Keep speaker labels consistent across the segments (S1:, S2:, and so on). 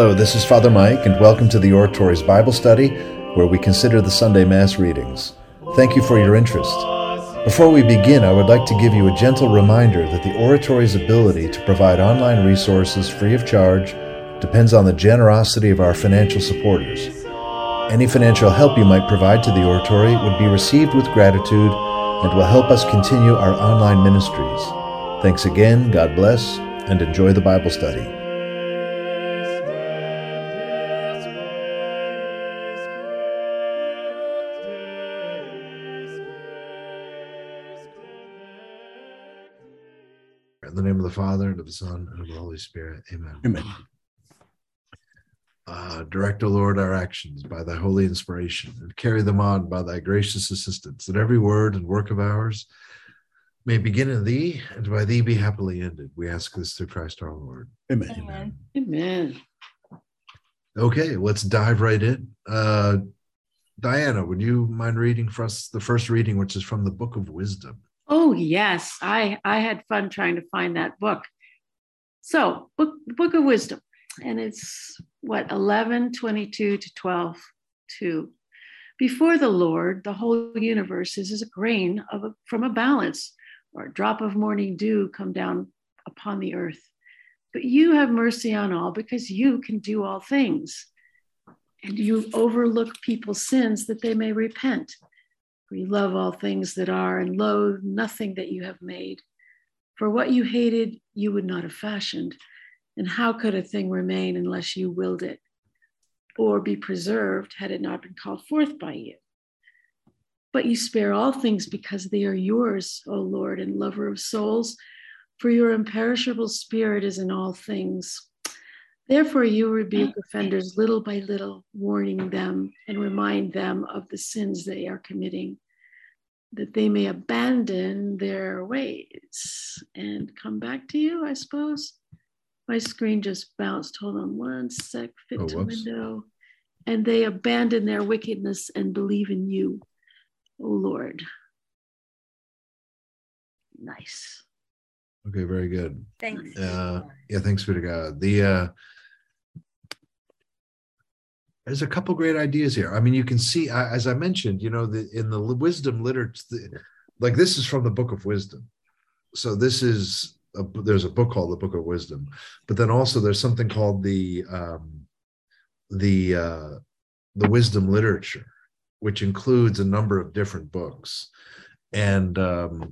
S1: Hello, this is Father Mike, and welcome to the Oratories Bible Study, where we consider the Sunday Mass readings. Thank you for your interest. Before we begin, I would like to give you a gentle reminder that the Oratory's ability to provide online resources free of charge depends on the generosity of our financial supporters. Any financial help you might provide to the Oratory would be received with gratitude and will help us continue our online ministries. Thanks again, God bless, and enjoy the Bible study. In the name of the Father, and of the Son, and of the Holy Spirit. Amen.
S2: Amen.
S1: Direct, O Lord, our actions by thy holy inspiration, and carry them on by thy gracious assistance, that every word and work of ours may begin in thee, and by thee be happily ended. We ask this through Christ our Lord.
S2: Amen.
S1: Amen.
S3: Amen.
S1: Okay, let's dive right in. Diana, would you mind reading for us the first reading, which is from the Book of Wisdom?
S3: Oh, yes. I had fun trying to find that book. So, Book of Wisdom, and it's 11:22 to 12:2. Before the Lord, the whole universe is as a grain from a balance, or a drop of morning dew come down upon the earth. But you have mercy on all because you can do all things, and you overlook people's sins that they may repent. For you love all things that are and loathe nothing that you have made. For what you hated, you would not have fashioned. And how could a thing remain unless you willed it, or be preserved had it not been called forth by you? But you spare all things because they are yours, O Lord, and lover of souls, for your imperishable spirit is in all things. Therefore, you rebuke offenders little by little, warning them and remind them of the sins they are committing, that they may abandon their ways and come back to you, I suppose. My screen just bounced. Hold on one sec, fit to window. And they abandon their wickedness and believe in you, O Lord. Nice.
S1: Okay, very good.
S4: Thanks.
S1: Thanks be to God. There's a couple great ideas here. I mean, you can see, as I mentioned, in the wisdom literature, like this is from the Book of Wisdom. So this is, there's a book called the Book of Wisdom, but then also there's something called the wisdom literature, which includes a number of different books. And but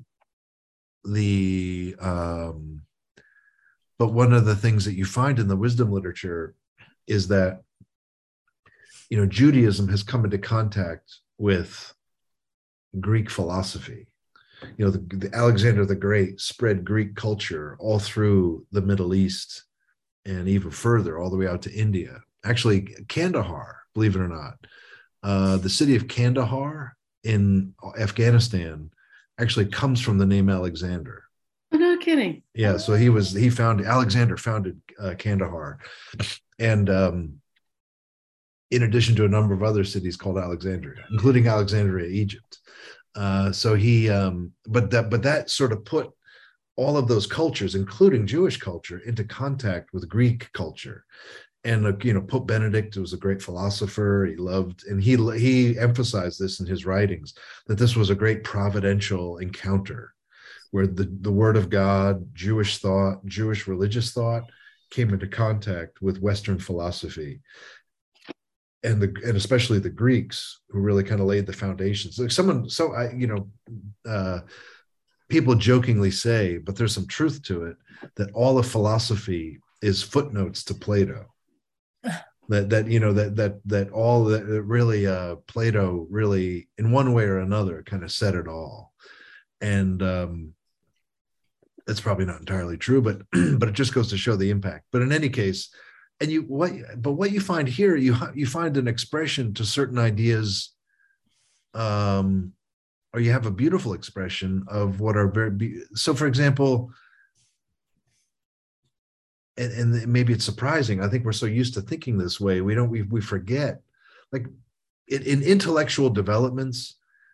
S1: one of the things that you find in the wisdom literature is that Judaism has come into contact with Greek philosophy. The Alexander the Great spread Greek culture all through the Middle East and even further, all the way out to India. Actually, Kandahar, believe it or not, the city of Kandahar in Afghanistan actually comes from the name Alexander.
S3: I'm not kidding.
S1: Yeah, so Alexander founded Kandahar, and in addition to a number of other cities called Alexandria, including Alexandria, Egypt. But that sort of put all of those cultures, including Jewish culture, into contact with Greek culture. And Pope Benedict was a great philosopher. He emphasized this in his writings, that this was a great providential encounter where the Word of God, Jewish thought, Jewish religious thought came into contact with Western philosophy. And especially the Greeks, who really kind of laid the foundations. Like people jokingly say, but there's some truth to it, that all of philosophy is footnotes to Plato. Plato really, in one way or another, kind of said it all. And that's probably not entirely true, but it just goes to show the impact. But in any case, what you find here, you find an expression to certain ideas, or you have a beautiful expression of what are so. For example, and maybe it's surprising. I think we're so used to thinking this way, we forget, like in intellectual developments,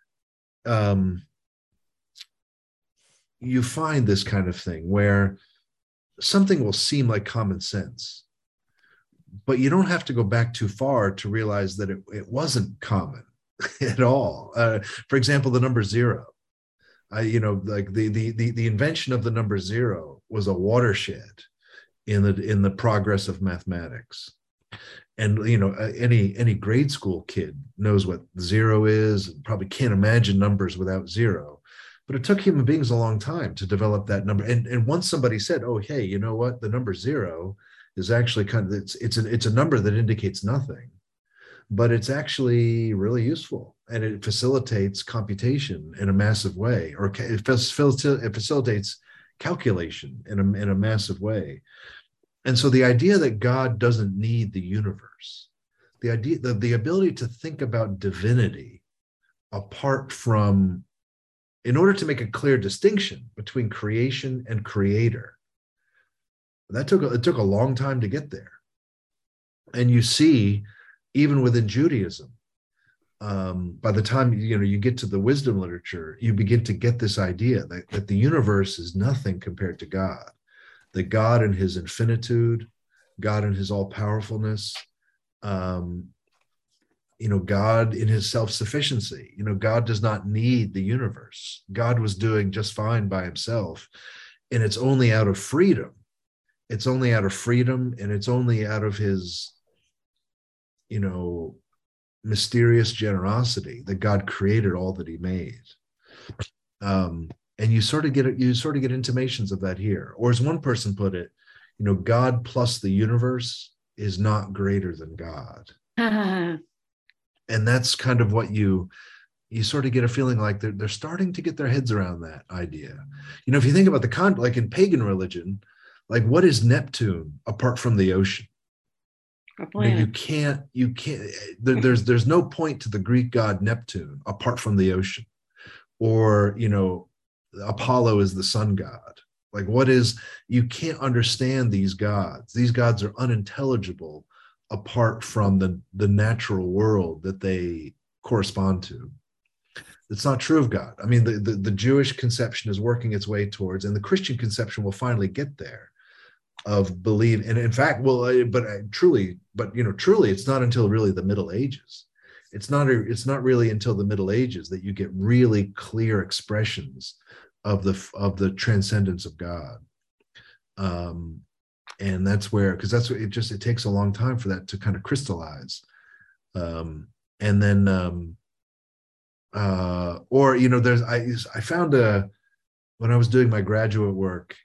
S1: you find this kind of thing where something will seem like common sense, But you don't have to go back too far to realize that it wasn't common at all. For example, the number zero. Like the invention of the number zero was a watershed in the progress of mathematics. And any grade school kid knows what zero is, and probably can't imagine numbers without zero. But it took human beings a long time to develop that number. And once somebody said, "Oh, hey, you know what? The number zero is actually it's a number that indicates nothing, but it's actually really useful, and it facilitates computation in a massive way, or it facilitates calculation in a massive way." And so the idea that God doesn't need the universe, the ability to think about divinity apart from, in order to make a clear distinction between creation and creator, it took a long time to get there. And you see, even within Judaism, by the time you get to the wisdom literature, you begin to get this idea that the universe is nothing compared to God. That God in his infinitude, God in his all-powerfulness, God in his self-sufficiency, God does not need the universe. God was doing just fine by himself. And it's only out of freedom. It's only out of freedom, and it's only out of his, mysterious generosity that God created all that he made. And you sort of get intimations of that here. Or as one person put it, God plus the universe is not greater than God. And that's kind of what you sort of get a feeling like they're starting to get their heads around that idea. If you think about like in pagan religion, like what is Neptune apart from the ocean? You can't. There's no point to the Greek god Neptune apart from the ocean, or Apollo is the sun god. Like you can't understand these gods. These gods are unintelligible apart from the natural world that they correspond to. It's not true of God. I mean, the Jewish conception is working its way towards, and the Christian conception will finally get there, of believe. And in fact, truly, it's not until really the Middle Ages. It's not really until the Middle Ages that you get really clear expressions of the transcendence of God. And that's where, because it takes a long time for that to kind of crystallize. And then, I found when I was doing my graduate work,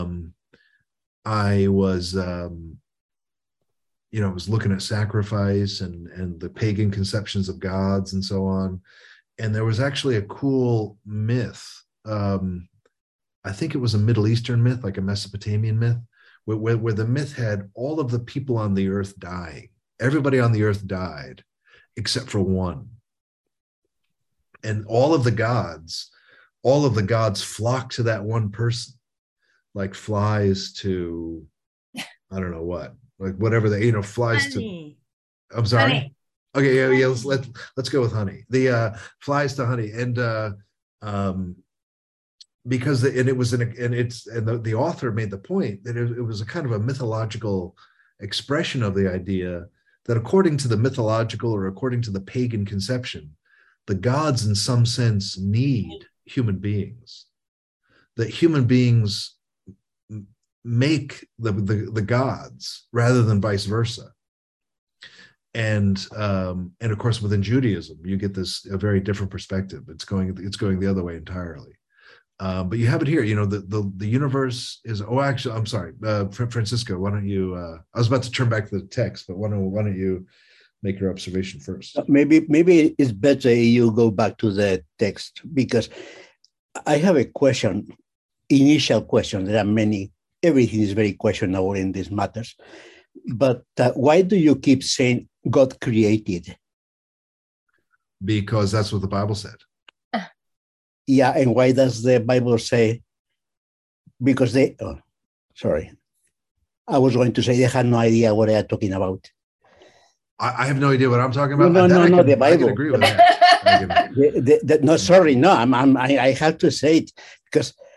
S1: I was, I was looking at sacrifice and the pagan conceptions of gods and so on. And there was actually a cool myth. I think it was a Middle Eastern myth, like a Mesopotamian myth, where the myth had all of the people on the earth dying. Everybody on the earth died except for one. And all of the gods flocked to that one person, like flies to, I don't know what, like whatever flies honey. To. I'm sorry. Honey. Okay, yeah. Let's go with honey. The flies to honey, and because the author made the point that it was a kind of a mythological expression of the idea that according to the mythological or according to the pagan conception, the gods in some sense need human beings, that human beings make the gods rather than vice versa. And of course, within Judaism, you get a very different perspective. It's going the other way entirely. But you have it here. The universe is. Oh, actually, I'm sorry, Francisco. Why don't you? I was about to turn back to the text, but why don't you make your observation first?
S2: Maybe it's better you go back to the text, because I have a question. Initial question. There are many. Everything is very questionable in these matters. But why do you keep saying God created?
S1: Because that's what the Bible said.
S2: Yeah, and why does the Bible say? Because sorry. I was going to say they had no idea what they are talking about.
S1: I have no idea what I'm talking about.
S2: No, the Bible.
S1: I can agree with that.
S2: No, sorry, no. I have to say it because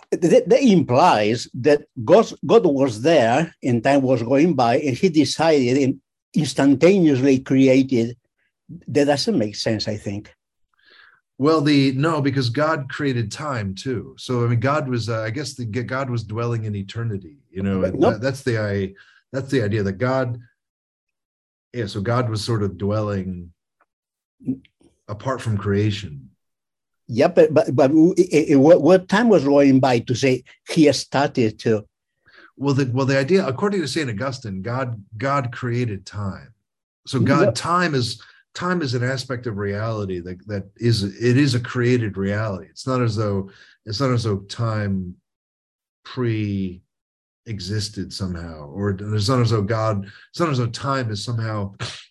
S2: that implies that God was there and time was going by and he decided and instantaneously created. That doesn't make sense, I think.
S1: Well, no, because God created time too. So I mean, God was, I guess, God was dwelling in eternity. You know, and
S2: Nope.
S1: that's the idea that God. Yeah, so God was sort of dwelling apart from creation.
S2: Yeah, but what time was going by to say he started to?
S1: Well, the idea, according to Saint Augustine, God created time. So
S2: Yeah.
S1: time is an aspect of reality that is a created reality. It's not as though time pre-existed somehow, or it's not as though time is somehow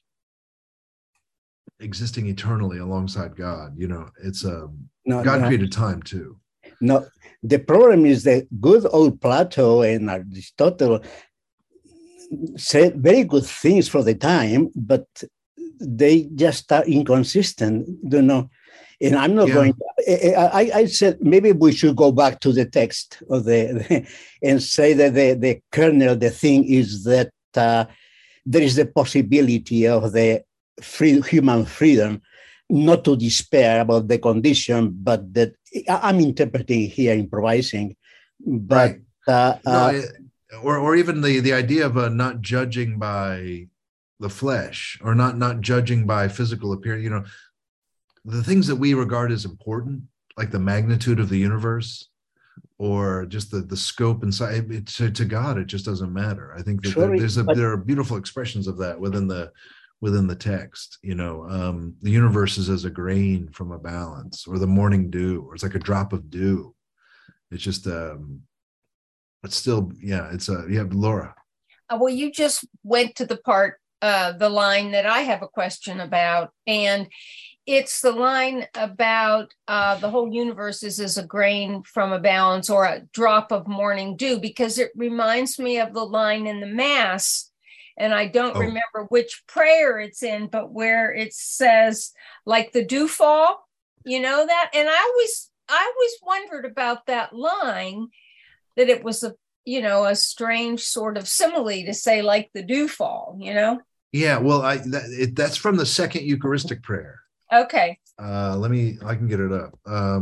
S1: existing eternally alongside God. You know, it's God created time too.
S2: No, the problem is that good old Plato and Aristotle said very good things for the time, but they just are inconsistent, you know. And I'm not going. I said maybe we should go back to the text of the and say that the kernel, the thing is that there is the possibility of the human freedom, not to despair about the condition, but that I'm interpreting here, improvising, but
S1: right. Or even the idea of not judging by the flesh, or not judging by physical appearance. You know, the things that we regard as important, like the magnitude of the universe, or just the scope and size, to God, it just doesn't matter. I think that there are beautiful expressions of that within the text. You know, the universe is as a grain from a balance, or the morning dew, or it's like a drop of dew. It's just but still, yeah, it's Laura.
S4: Well, you just went to the part, the line that I have a question about, and it's the line about the whole universe is as a grain from a balance, or a drop of morning dew, because it reminds me of the line in the Mass, and I don't remember which prayer it's in, but where it says, like the dew fall, you know that? And I always wondered about that line, that it was a strange sort of simile to say, like the dew fall, you know?
S1: Yeah, well, that's from the second Eucharistic prayer.
S4: Okay.
S1: I can get it up.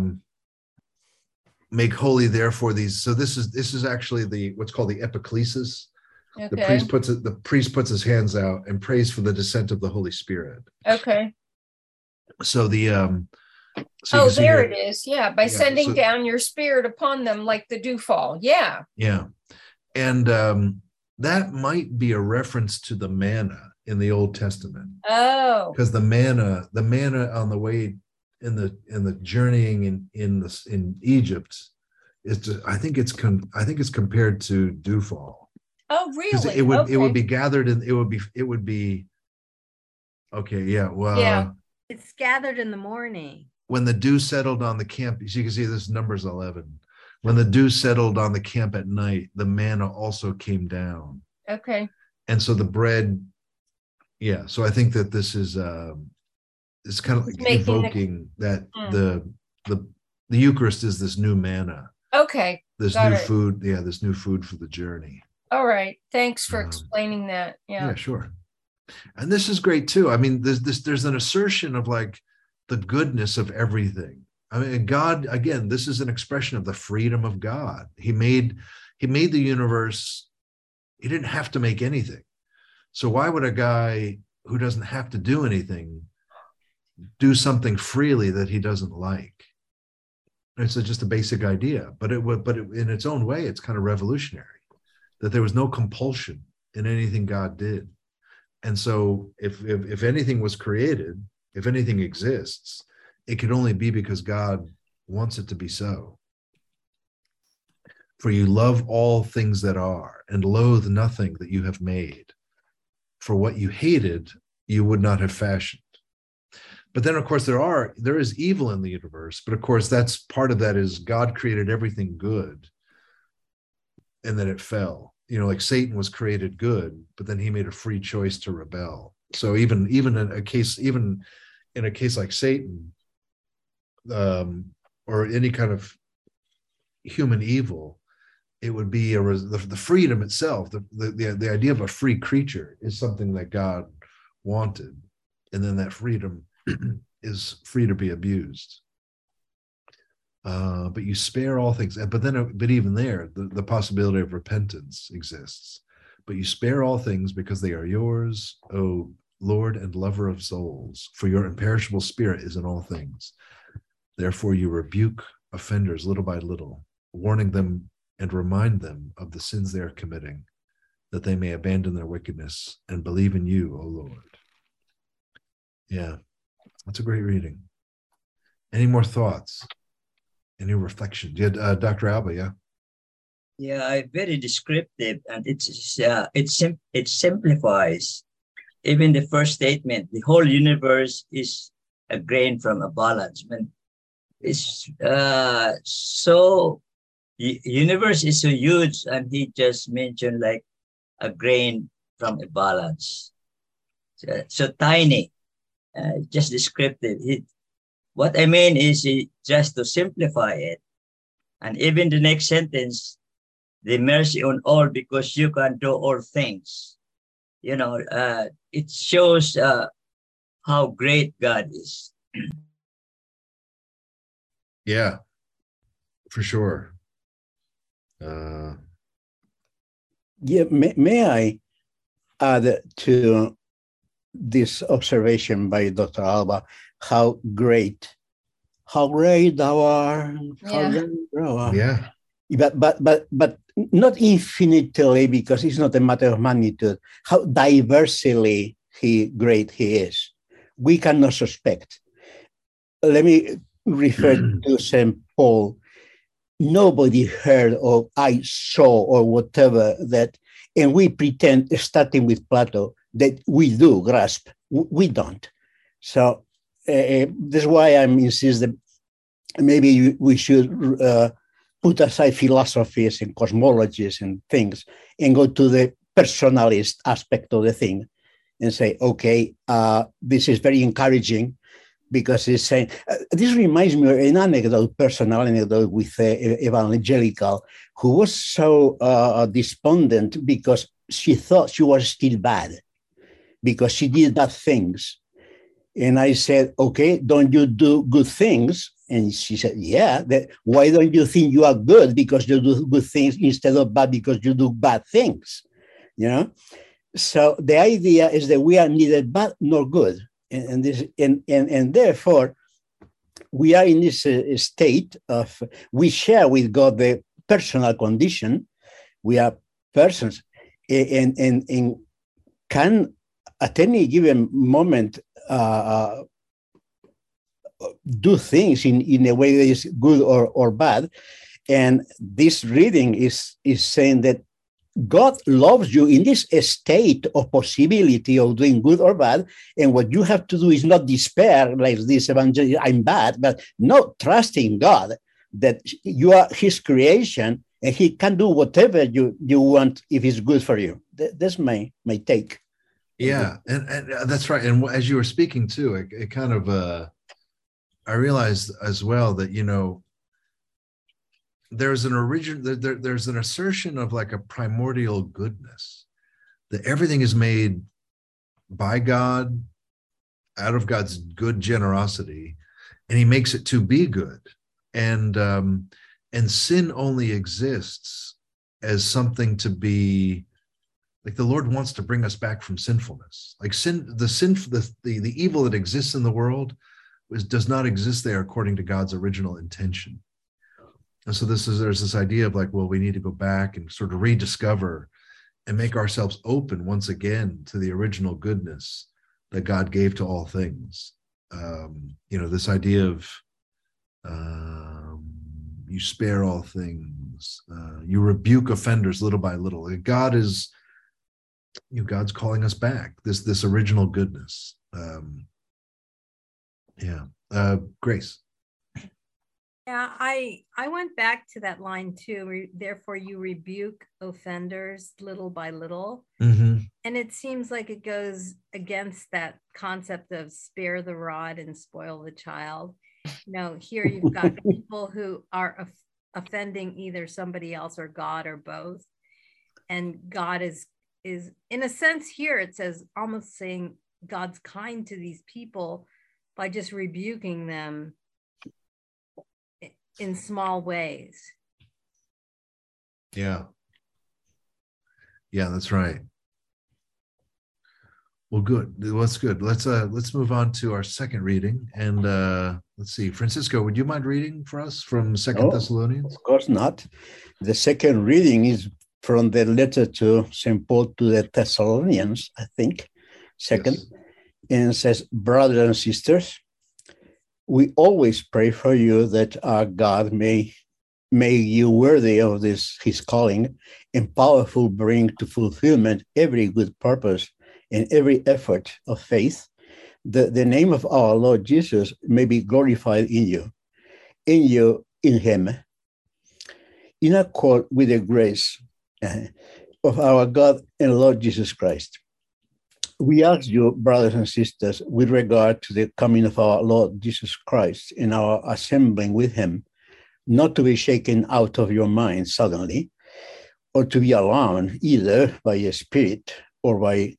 S1: Make holy therefore these. So this is actually what's called the epiclesis. Okay. The priest puts his hands out and prays for the descent of the Holy Spirit.
S4: Okay.
S1: So there
S4: it is. Yeah, by sending down your spirit upon them like the dewfall. Yeah. Yeah,
S1: and that might be a reference to the manna in the Old Testament.
S4: Oh,
S1: because the manna on the way in the journeying in Egypt I think it's compared to dewfall.
S4: Oh, really?
S1: It would be gathered, and it would be okay. Yeah. Well,
S4: yeah.
S5: It's gathered in the morning.
S1: When the dew settled on the camp, so you can see this Numbers 11. When the dew settled on the camp at night, the manna also came down.
S4: Okay.
S1: And so the bread. Yeah, so I think that this is it's kind of like evoking that the Eucharist is this new manna.
S4: Okay.
S1: This new food. Yeah, this new food for the journey.
S4: All right. Thanks for explaining that. Yeah.
S1: Yeah, sure. And this is great too. I mean, there's an assertion of like the goodness of everything. I mean, God, again, this is an expression of the freedom of God. He made the universe. He didn't have to make anything. So why would a guy who doesn't have to do anything do something freely that he doesn't like? It's just a basic idea, but in its own way, it's kind of revolutionary that there was no compulsion in anything God did. And so if anything was created, if anything exists, it could only be because God wants it to be so. For you love all things that are, and loathe nothing that you have made. For what you hated, you would not have fashioned. But then, of course, there is evil in the universe. But of course, that's part of that is God created everything good, and then it fell. You know, like Satan was created good, but then he made a free choice to rebel. So even in a case like Satan, or any kind of human evil, it would be the freedom itself. The idea of a free creature is something that God wanted, and then that freedom is free to be abused. But you spare all things. But even there, the possibility of repentance exists. But you spare all things because they are yours, O Lord and lover of souls, for your imperishable spirit is in all things. Therefore you rebuke offenders little by little, warning them and remind them of the sins they are committing, that they may abandon their wickedness and believe in you, O Lord. Yeah, that's a great reading. Any more thoughts? Any reflections? Yeah, Dr. Alba, yeah?
S6: Yeah, very descriptive, and it simplifies. Even the first statement, the whole universe is a grain from a balance. When it's so the universe is so huge, and he just mentioned like a grain from a balance. So tiny, just descriptive. What I mean is just to simplify it. And even the next sentence, the mercy on all because you can do all things. You know, it shows how great God is.
S1: Yeah, for sure.
S2: Yeah, may I add to this observation by Dr. Alba, how great thou art, how great thou art.
S1: Yeah.
S2: But not infinitely, because it's not a matter of magnitude, how diversely great he is. We cannot suspect. Let me refer to St. Paul. Nobody heard or I saw or whatever that, and we pretend, starting with Plato, that we do grasp. We don't. So that's why I'm insisting that maybe we should put aside philosophies and cosmologies and things and go to the personalist aspect of the thing and say, okay, this is very encouraging, because it's saying, this reminds me of an anecdote, personal anecdote with evangelical, who was so despondent because she thought she was still bad, because she did bad things. And I said, okay, don't you do good things? And she said, yeah. Why don't you think you are good because you do good things instead of bad because you do bad things? You know? So the idea is that we are neither bad nor good. And therefore, we are in this state of, we share with God the personal condition. We are persons, and can at any given moment do things in a way that is good or bad. And this reading is saying that God loves you in this state of possibility of doing good or bad. And what you have to do is not despair like this evangelical, I'm bad, but no, trusting God that you are his creation and he can do whatever you want if it's good for you. That's my take.
S1: Yeah, and that's right. And as you were speaking too, it kind of, I realized as well that, there's an assertion of like a primordial goodness, that everything is made by God, out of God's good generosity, and he makes it to be good. And sin only exists as something to be, like the Lord wants to bring us back from sinfulness. Like the evil that exists in the world does not exist there according to God's original intention. And so there's this idea of like, well, we need to go back and sort of rediscover and make ourselves open once again to the original goodness that God gave to all things. This idea of you spare all things, you rebuke offenders little by little. God is, God's calling us back, this original goodness. Grace.
S5: Yeah, I went back to that line too. Therefore, you rebuke offenders little by little.
S1: Mm-hmm.
S5: And it seems like it goes against that concept of spare the rod and spoil the child. Here you've got people who are offending either somebody else or God or both. And God is in a sense here, it says almost saying God's kind to these people by just rebuking them in small ways.
S1: Yeah. Yeah, that's right. Well, good. Well, that's good. Let's move on to our second reading. And let's see, Francisco, would you mind reading for us from Second Thessalonians?
S2: Of course not. The second reading is from the letter to St. Paul to the Thessalonians, I think, second. Yes. And it says, brothers and sisters, we always pray for you that our God may you worthy of his calling and powerful bring to fulfillment every good purpose and every effort of faith, that the name of our Lord Jesus may be glorified in him, in accord with the grace of our God and Lord Jesus Christ. We ask you, brothers and sisters, with regard to the coming of our Lord Jesus Christ and our assembling with him, not to be shaken out of your mind suddenly, or to be alarmed either by a spirit or by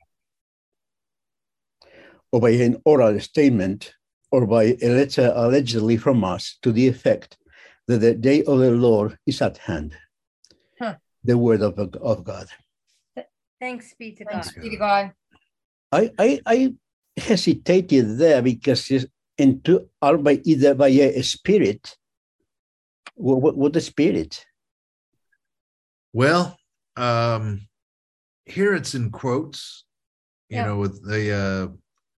S2: an oral statement or by a letter allegedly from us to the effect that the day of the Lord is at hand. The word of God.
S5: Thanks be to God.
S4: Thanks be to God.
S2: I hesitated there because it's either by a spirit. What the spirit?
S1: Well, here it's in quotes, you know, with the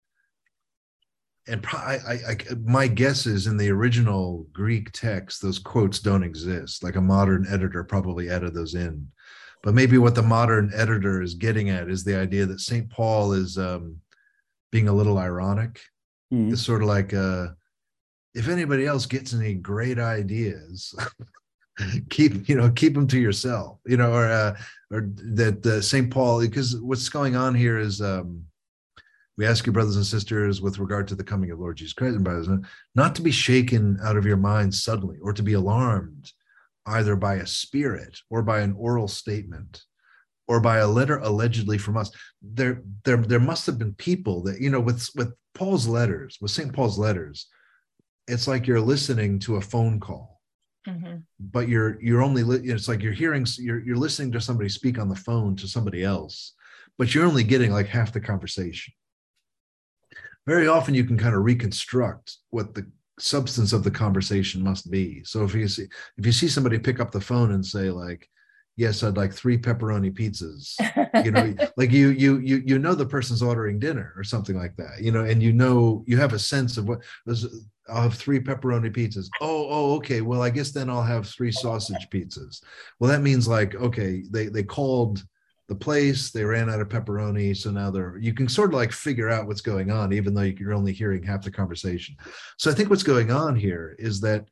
S1: and my guess is in the original Greek text, those quotes don't exist. Like a modern editor probably added those in. But maybe what the modern editor is getting at is the idea that St. Paul is being a little ironic. Mm-hmm. It's sort of like, if anybody else gets any great ideas, keep them to yourself, or that St. Paul, because what's going on here is we ask you, brothers and sisters, with regard to the coming of Lord Jesus Christ, and brothers, not to be shaken out of your minds suddenly, or to be alarmed either by a spirit or by an oral statement or by a letter allegedly from us. There must have been people that, with Paul's letters, with St. Paul's letters, it's like you're listening to a phone call, mm-hmm. but you're only, it's like you're listening to somebody speak on the phone to somebody else, but you're only getting like half the conversation. Very often you can kind of reconstruct what the substance of the conversation must be. So if you see somebody pick up the phone and say like, yes, I'd like 3 pepperoni pizzas, like you know the person's ordering dinner or something like that, and you have a sense of what I'll have 3 pepperoni pizzas. Oh, okay. Well, I guess then I'll have 3 sausage pizzas. Well, that means like, okay, they called the place, they ran out of pepperoni, so now you can sort of like figure out what's going on, even though you're only hearing half the conversation. So I think what's going on here is that,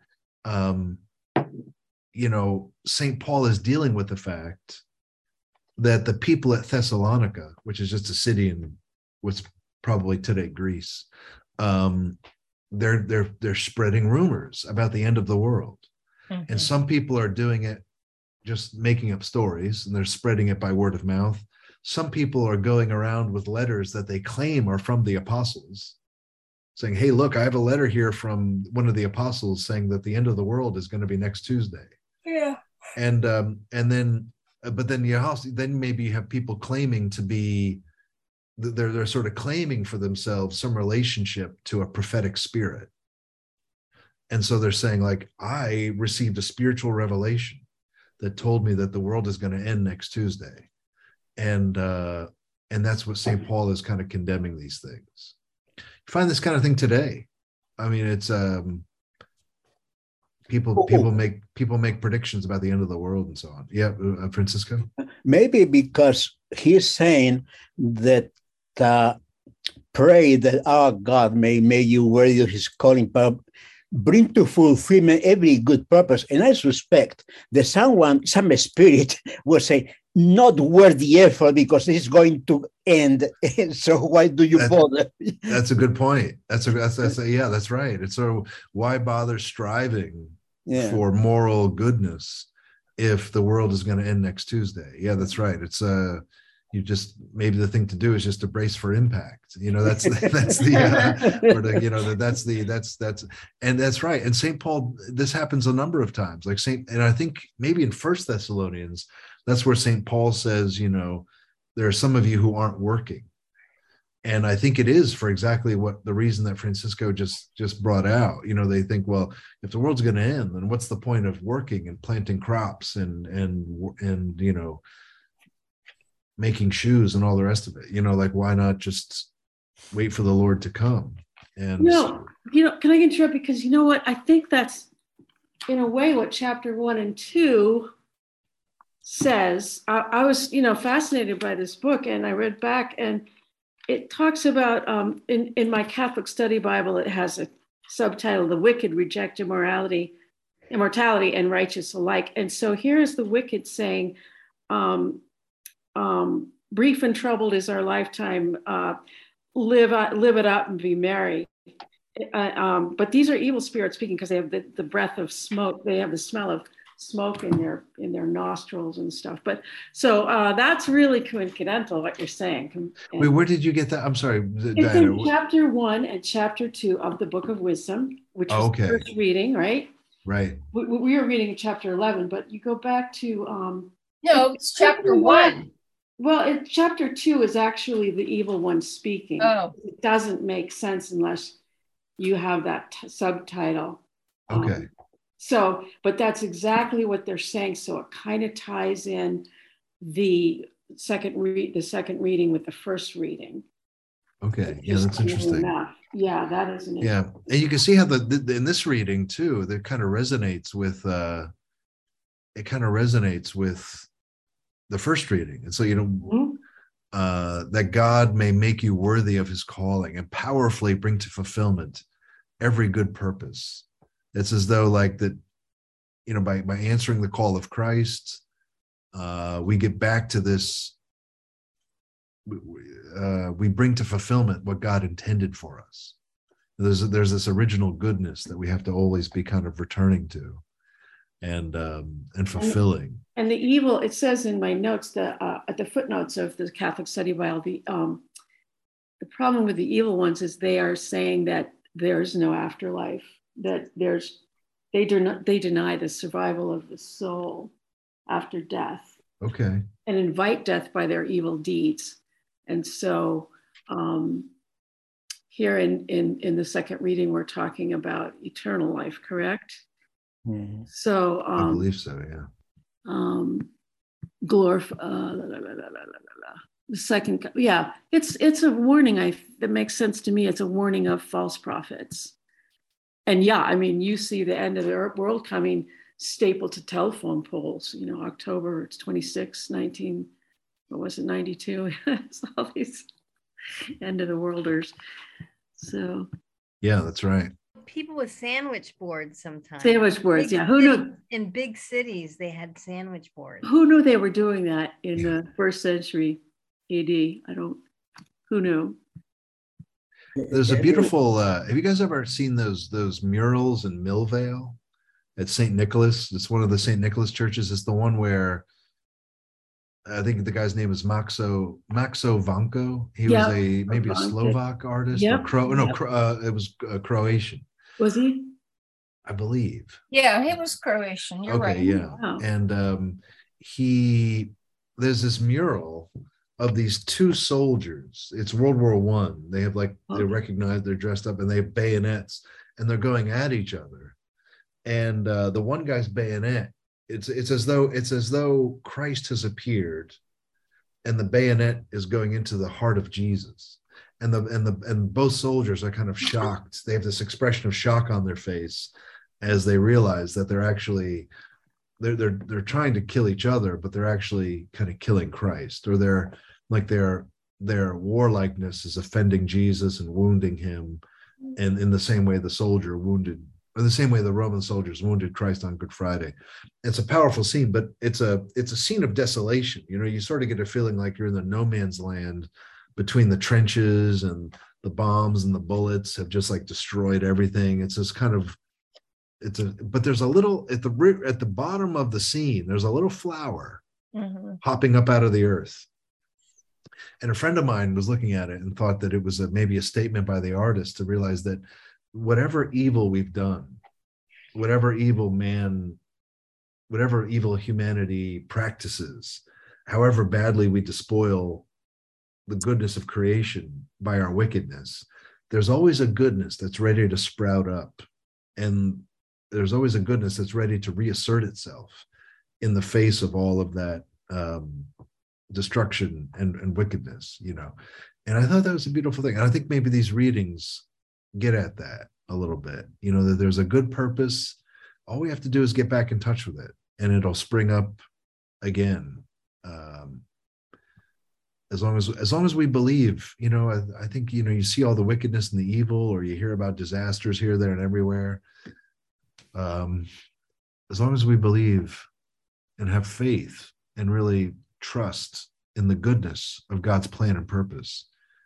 S1: St. Paul is dealing with the fact that the people at Thessalonica, which is just a city in what's probably today Greece, they're spreading rumors about the end of the world, mm-hmm. and some people are doing it just making up stories, and they're spreading it by word of mouth. Some people are going around with letters that they claim are from the apostles, saying, hey, look, I have a letter here from one of the apostles saying that the end of the world is going to be next Tuesday.
S4: Yeah.
S1: And then maybe you have people claiming to be, they're sort of claiming for themselves some relationship to a prophetic spirit. And so they're saying like, I received a spiritual revelation that told me that the world is going to end next Tuesday. And that's what St. Paul is kind of condemning these things. You find this kind of thing today. I mean, it's people make predictions about the end of the world and so on. Yeah, Francisco?
S2: Maybe because he's saying that pray that our God may you worthy of his calling, bring to fulfillment every good purpose. And I suspect that some spirit will say, not worth the effort because it's going to end. So why do you bother?
S1: That's a good point. That's right. It's so why bother striving for moral goodness if the world is going to end next Tuesday. Yeah, that's right. It's you just, maybe the thing to do is just to brace for impact. That's the or to, that's right. And St. Paul, this happens a number of times, and I think maybe in First Thessalonians, that's where St. Paul says, there are some of you who aren't working. And I think it is for exactly what the reason that Francisco just brought out. They think, well, if the world's going to end, then what's the point of working and planting crops and making shoes and all the rest of it? Why not just wait for the Lord to come? And
S3: can I interrupt? Because you know what? I think that's in a way what chapter 1 and 2 says. I was, fascinated by this book, and I read back, and it talks about, in my Catholic study Bible, it has a subtitle, "The Wicked Reject Immortality and Righteous Alike." And so here is the wicked saying, brief and troubled is our lifetime, live it up and be merry. But these are evil spirits speaking, because they have the breath of smoke. They have the smell of smoke in their nostrils and stuff. But so that's really coincidental what you're saying.
S1: Wait, where did you get that? I'm sorry,
S3: it's Diana. In chapter 1 and chapter 2 of the Book of Wisdom, which was the first reading, right?
S1: Right.
S3: We were reading chapter 11, but you go back to
S4: no, it's chapter 1.
S3: Well, chapter 2 is actually the evil one speaking.
S4: Oh,
S3: it doesn't make sense unless you have that subtitle.
S1: Okay.
S3: But that's exactly what they're saying. So it kind of ties in the second reading with the first reading.
S1: Okay, yeah, that's interesting.
S3: Enough. Yeah, that is an
S1: yeah, and you can see how in this reading too, that kind of resonates with the first reading. And so that God may make you worthy of his calling and powerfully bring to fulfillment every good purpose. It's as though by answering the call of Christ, we get back to this, we bring to fulfillment what God intended for us. There's this original goodness that we have to always be kind of returning to and fulfilling.
S3: And the evil, it says in my notes, at the footnotes of the Catholic Study Bible, the problem with the evil ones is they are saying that there's no afterlife, that they deny the survival of the soul after death.
S1: Okay.
S3: And invite death by their evil deeds. And so here in the second reading, we're talking about eternal life, correct?
S2: Mm-hmm.
S3: So
S1: I believe so, yeah.
S3: The second, yeah, it's a warning. That makes sense to me. It's a warning of false prophets. And yeah, I mean, you see the end of the world coming stapled to telephone poles, October 26, 92. It's all these end of the worlders. So.
S1: Yeah, that's right.
S5: People with sandwich boards sometimes.
S3: Sandwich boards, yeah. Who knew?
S5: In big cities, they had sandwich boards.
S3: Who knew they were doing that in the first century AD? Who knew?
S1: There's a beautiful, have you guys ever seen those murals in Millvale at St. Nicholas? It's one of the St. Nicholas churches. It's the one where I think the guy's name is Maxo Vanko. He was maybe a Slovak artist. Yep. It was Croatian.
S3: Was he?
S1: I believe.
S4: Yeah, he was Croatian. You're right.
S1: Yeah. Wow. And there's this mural of these two soldiers. It's World War I. They have they're recognized, they're dressed up, and they have bayonets, and they're going at each other. And the one guy's bayonet, it's as though Christ has appeared, and the bayonet is going into the heart of Jesus. And both soldiers are kind of shocked. They have this expression of shock on their face as they realize that they're actually they're trying to kill each other, but they're actually kind of killing Christ, or their warlikeness is offending Jesus and wounding him, and in the same way the same way the Roman soldiers wounded Christ on Good Friday. It's a powerful scene, but it's a scene of desolation. You sort of get a feeling like you're in the no man's land between the trenches, and the bombs and the bullets have just destroyed everything. It's this kind of but there's a little at the bottom of the scene, there's a little flower hopping up out of the earth. And a friend of mine was looking at it and thought that it was maybe a statement by the artist to realize that whatever evil we've done, whatever evil humanity practices, however badly we despoil the goodness of creation by our wickedness, there's always a goodness that's ready to sprout up. And there's always a goodness that's ready to reassert itself in the face of all of that destruction and wickedness, you know. And I thought that was a beautiful thing. And I think maybe these readings get at that a little bit, you know, that there's a good purpose. All we have to do is get back in touch with it, and it'll spring up again. As long as we believe, you know, I think, you know, you see all the wickedness and the evil, or you hear about disasters here, there, and everywhere. As long as we believe and have faith and really trust in the goodness of God's plan and purpose,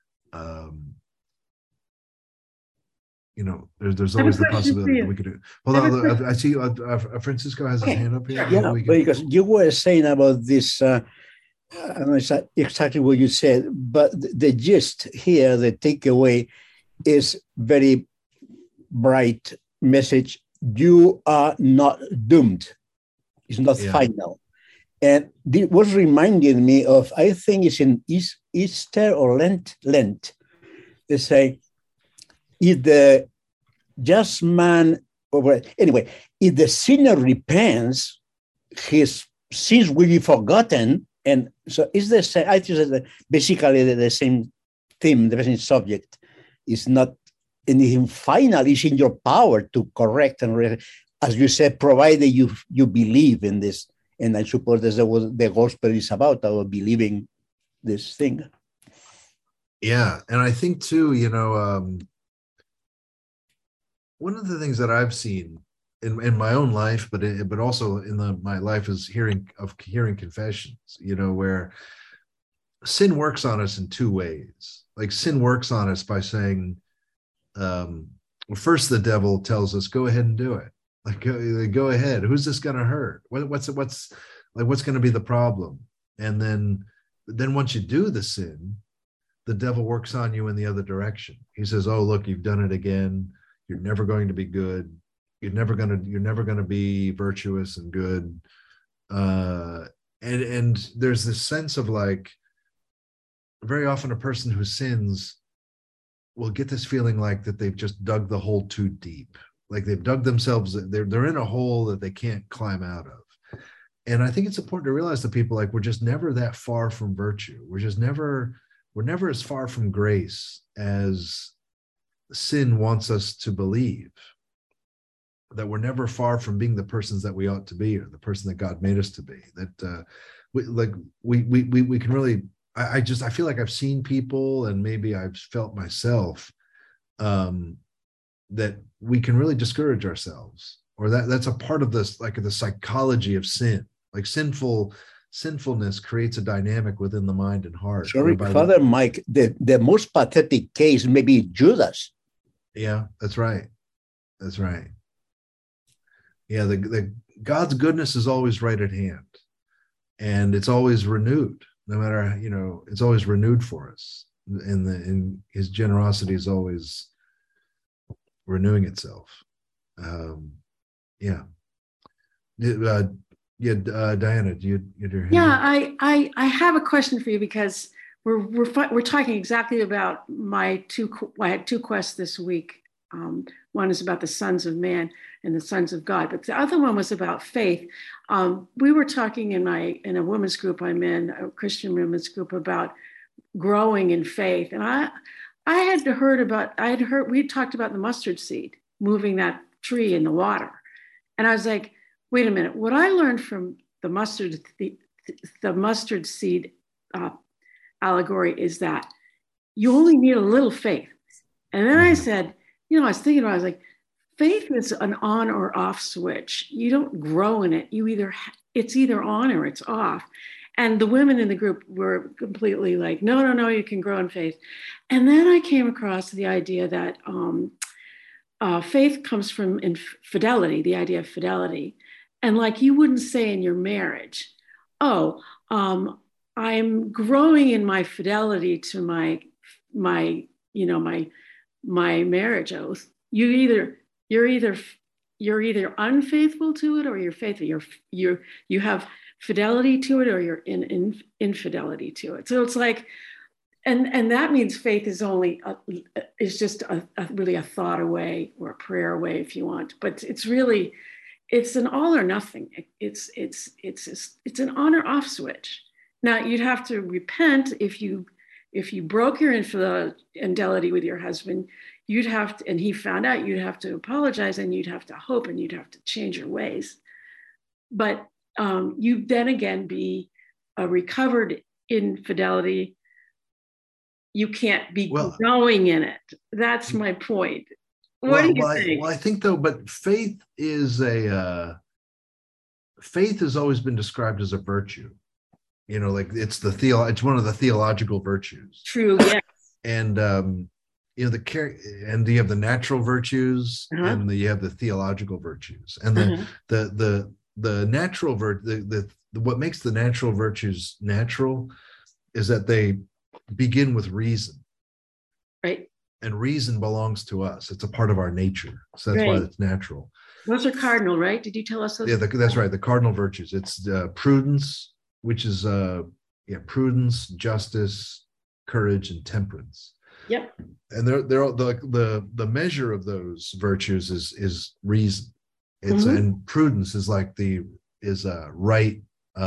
S1: you know, there's always the possibility that we could do. Hold on, I see Francisco has his hand up here.
S2: Yeah, because you were saying about this, I don't know exactly what you said, but the gist here, the takeaway is very bright message. You are not doomed. It's not final. And it was reminding me of, I think it's in Easter or Lent. They say, if the just man, anyway, if the sinner repents, his sins will be forgotten. And so it's the same, I think it's basically the same theme, the same subject. It's not anything final. It's in your power to correct and, as you said, provided you believe in this. And I suppose that's what the gospel is about, our believing this thing.
S1: Yeah. And I think too, you know, one of the things that I've seen in my own life, but also in my life, is hearing confessions, you know, where sin works on us in two ways. Like, sin works on us by saying, well, first the devil tells us, go ahead and do it. Like, go ahead. Who's this going to hurt? What's going to be the problem? And then once you do the sin, the devil works on you in the other direction. He says, oh, look, you've done it again. You're never going to be good. You're never going to be virtuous and good. And there's this sense of, like, very often a person who sins will get this feeling like that they've just dug the hole too deep. Like, they've dug themselves, they're in a hole that they can't climb out of. And I think it's important to realize to people, like, we're just never that far from virtue. We're never as far from grace as sin wants us to believe. That we're never far from being the persons that we ought to be, or the person that God made us to be. That we can really, I feel like I've seen people, and maybe I've felt myself, that we can really discourage ourselves, or that's a part of this, like, the psychology of sin. Like, sinfulness creates a dynamic within the mind and heart.
S2: Sorry, Father Mike, the most pathetic case may be Judas.
S1: Yeah, that's right. That's right. Yeah, the God's goodness is always right at hand, and it's always renewed. No matter, you know, it's always renewed for us, and His generosity is always renewing itself. Yeah. Diana, do you?
S3: Yeah, I have a question for you, because we're talking exactly about I had two quests this week. One is about the sons of man and the sons of God, but the other one was about faith. We were talking in a women's group I'm in, a Christian women's group, about growing in faith. And I had heard we talked about the mustard seed, moving that tree in the water. And I was like, wait a minute, what I learned from the mustard seed allegory is that you only need a little faith. And then I said, you know, I was thinking about it, I was like, faith is an on or off switch. You don't grow in it. It's either on or it's off. And the women in the group were completely like, no, you can grow in faith. And then I came across the idea that faith comes from fidelity, the idea of fidelity. And like you wouldn't say in your marriage, oh, I'm growing in my fidelity to my marriage oath. You're either unfaithful to it or you're faithful. You have fidelity to it or you're in infidelity to it. So it's like, and that means faith is just really a thought away or a prayer away if you want. But it's an all or nothing. It's an on or off switch. Now you'd have to repent if you broke your infidelity with your husband. You'd have to, and he found out, you'd have to apologize, and you'd have to hope, and you'd have to change your ways. But you then again be a recovered infidelity. You can't be growing in it. That's my point. What do you think?
S1: I think though, but faith has always been described as a virtue. Like it's one of the theological virtues.
S3: True. Yes.
S1: And and you have the natural virtues, and you have the theological virtues, and the natural what makes the natural virtues natural is that they begin with reason,
S3: right?
S1: And reason belongs to us. It's a part of our nature, so that's why it's natural.
S3: Those are cardinal, right? Did you tell us those?
S1: Yeah, that's right. The cardinal virtues. It's prudence, which is prudence, justice, courage, and temperance.
S3: Yep.
S1: And they're all, the measure of those virtues is reason. It's and prudence is like right,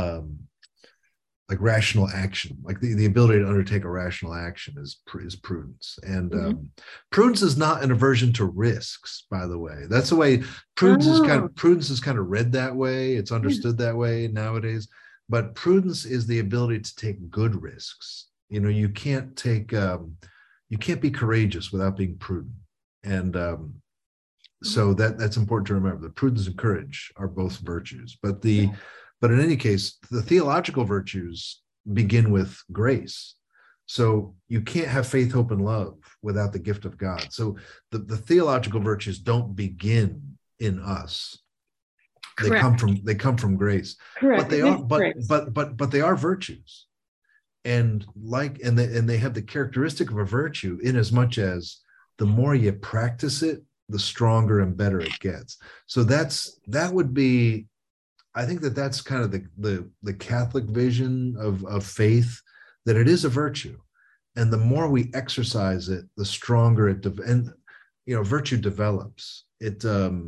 S1: like rational action, like the ability to undertake a rational action is prudence. And prudence is not an aversion to risks, by the way. That's the way prudence is kind of read that way. It's understood that way nowadays. But prudence is the ability to take good risks. You can't be courageous without being prudent. And so that's important to remember. The prudence and courage are both virtues. But in any case, the theological virtues begin with grace. So you can't have faith, hope, and love without the gift of God. So the theological virtues don't begin in us. Correct. They come from grace.
S3: Correct.
S1: But they are virtues. And they have the characteristic of a virtue in as much as the more you practice it, the stronger and better it gets. So that would be, I think that's kind of the Catholic vision of faith, that it is a virtue. And the more we exercise it, the stronger virtue develops. It's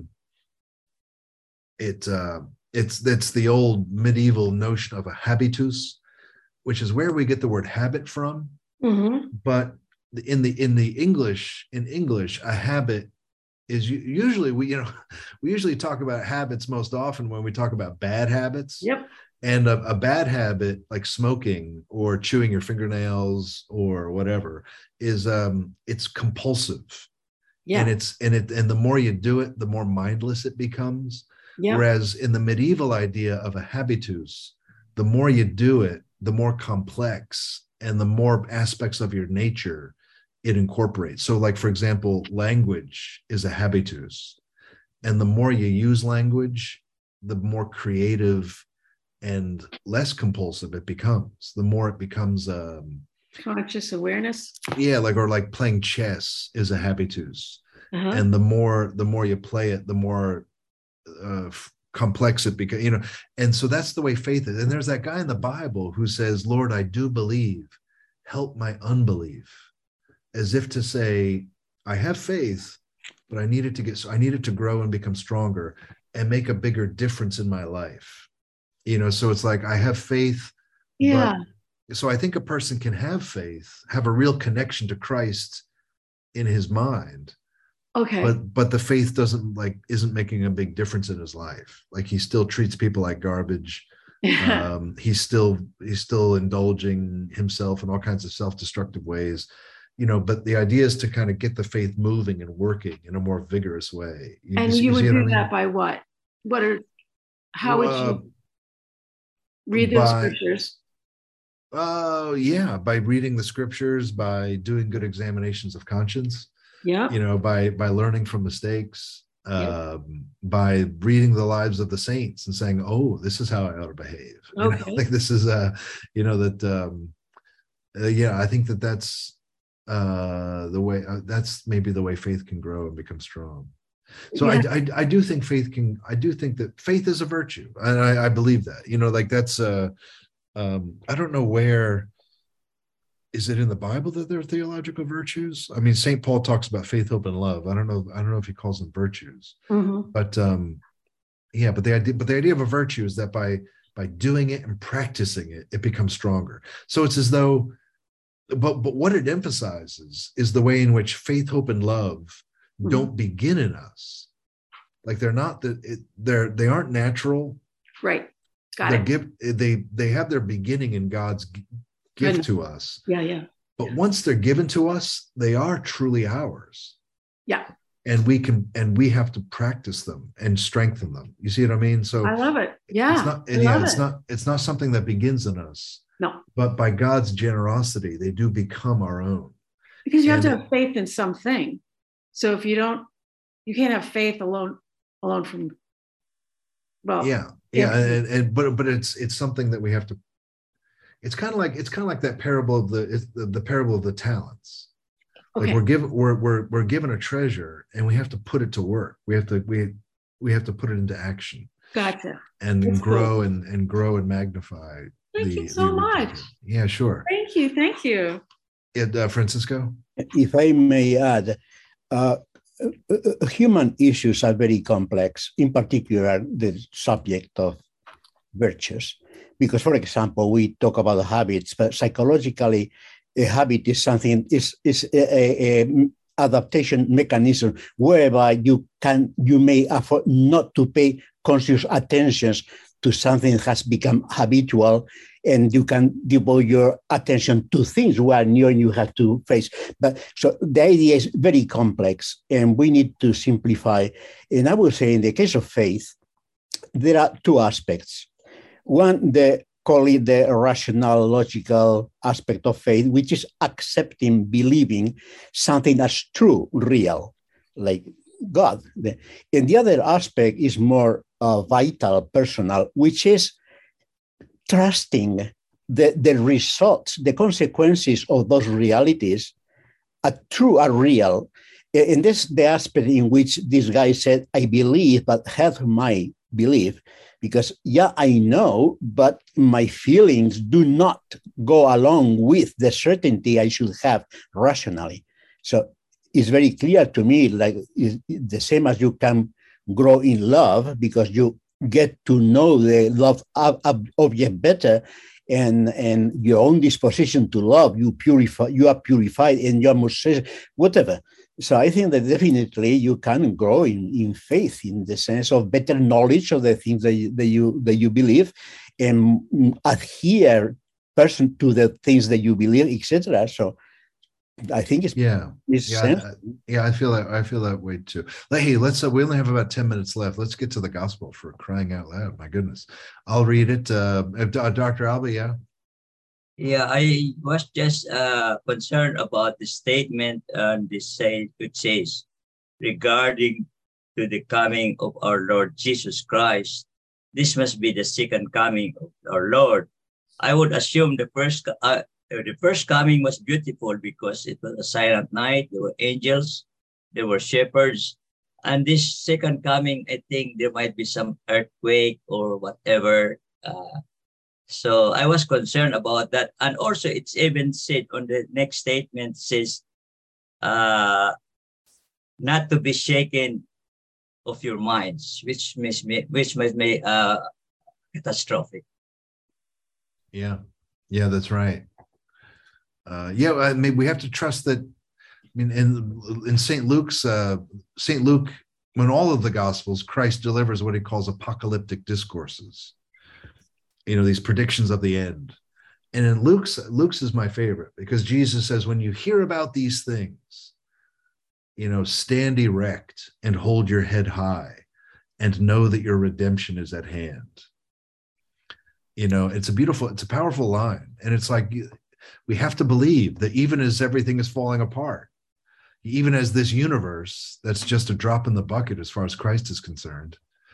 S1: the old medieval notion of a habitus, which is where we get the word habit from. But in English, a habit is usually we usually talk about habits most often when we talk about bad habits.
S3: Yep.
S1: And a bad habit like smoking or chewing your fingernails or whatever is it's compulsive. Yeah. And the more you do it, the more mindless it becomes. Yeah. Whereas in the medieval idea of a habitus, the more you do it, the more complex and the more aspects of your nature it incorporates. So like, for example, language is a habitus. And the more you use language, the more creative and less compulsive it becomes. The more it becomes
S3: conscious awareness.
S1: Yeah, like playing chess is a habitus. And the more you play it, the more complex it becomes, and so that's the way faith is. And there's that guy in the Bible who says, Lord, I do believe, help my unbelief, as if to say, I have faith, but I need it to grow and become stronger and make a bigger difference in my life. So it's like, I have faith.
S3: Yeah.
S1: So I think a person can have faith, have a real connection to Christ in his mind.
S3: Okay.
S1: But the faith isn't making a big difference in his life. Like he still treats people like garbage. He's still indulging himself in all kinds of self-destructive ways. But the idea is to kind of get the faith moving and working in a more vigorous way.
S3: You would do that by what? How would you read those scriptures?
S1: By reading the scriptures, by doing good examinations of conscience.
S3: Yeah.
S1: by learning from mistakes,
S3: Yeah.
S1: by reading the lives of the saints and saying, oh, this is how I ought to behave.
S3: Okay.
S1: Like this is I think that's the way, that's maybe the way faith can grow and become strong. So
S3: Yeah.
S1: I do think I do think that faith is a virtue, and I believe that, like that's I don't know where. Is it in the Bible that there are theological virtues? I mean, St. Paul talks about faith, hope, and love. I don't know if he calls them virtues, but yeah, but the idea of a virtue is that by doing it and practicing it, it becomes stronger. So it's as though, but what it emphasizes is the way in which faith, hope, and love don't begin in us. Like they're not they aren't natural.
S3: Right. Got it.
S1: They have their beginning in God's gift to us.
S3: Yeah, yeah.
S1: But once they're given to us, they are truly ours.
S3: Yeah.
S1: And we have to practice them and strengthen them. You see what I mean? So
S3: I love it. Yeah.
S1: It's not something that begins in us.
S3: No.
S1: But by God's generosity, they do become our own.
S3: Because you have to have faith in something. So if you don't, you can't have faith alone from, well.
S1: Yeah. But it's something that we have to. It's kind of like that parable of the parable of the talents.
S3: Okay.
S1: Like we're given a treasure and we have to put it to work. We have to put it into action.
S3: Gotcha.
S1: And
S3: That's
S1: grow
S3: cool.
S1: and grow and magnify.
S3: Thank you so much.
S1: Yeah, sure.
S3: Thank you.
S1: Francisco?
S2: If I may add, human issues are very complex, in particular the subject of virtues. Because, for example, we talk about habits, but psychologically, a habit is something, is a adaptation mechanism whereby you may afford not to pay conscious attention to something that has become habitual, and you can devote your attention to things where you have to face. But so the idea is very complex, and we need to simplify. And I would say in the case of faith, there are two aspects. One, call it the rational, logical aspect of faith, which is accepting, believing something that's true, real, like God. And the other aspect is more vital, personal, which is trusting the results, the consequences of those realities are true, are real. And this is the aspect in which this guy said, I believe, but have my belief. Because, yeah, I know, but my feelings do not go along with the certainty I should have rationally. So it's very clear to me, like the same as you can grow in love because you get to know the love object better, and your own disposition to love, you are purified, and you are more whatever. So I think that definitely you can grow in faith in the sense of better knowledge of the things that you believe, and adhere to the things that you believe, etc. So I think it's
S1: I feel that way too. Hey, we only have about 10 minutes left. Let's get to the gospel, for crying out loud. My goodness. I'll read it. Dr. Alba, yeah.
S6: Yeah, I was just concerned about the statement which says regarding to the coming of our Lord Jesus Christ. This must be the second coming of our Lord. I would assume the first coming was beautiful because it was a silent night. There were angels, there were shepherds. And this second coming, I think there might be some earthquake or whatever. So I was concerned about that. And also it's even said on the next statement, says, not to be shaken of your minds, which might be catastrophic.
S1: Yeah, that's right. I mean, we have to trust that. I mean, in St. Luke, when all of the Gospels, Christ delivers what he calls apocalyptic discourses. These predictions of the end. And in Luke's is my favorite, because Jesus says, when you hear about these things, stand erect and hold your head high and know that your redemption is at hand. It's a powerful line. And it's like, we have to believe that even as everything is falling apart, even as this universe that's just a drop in the bucket as far as Christ is concerned,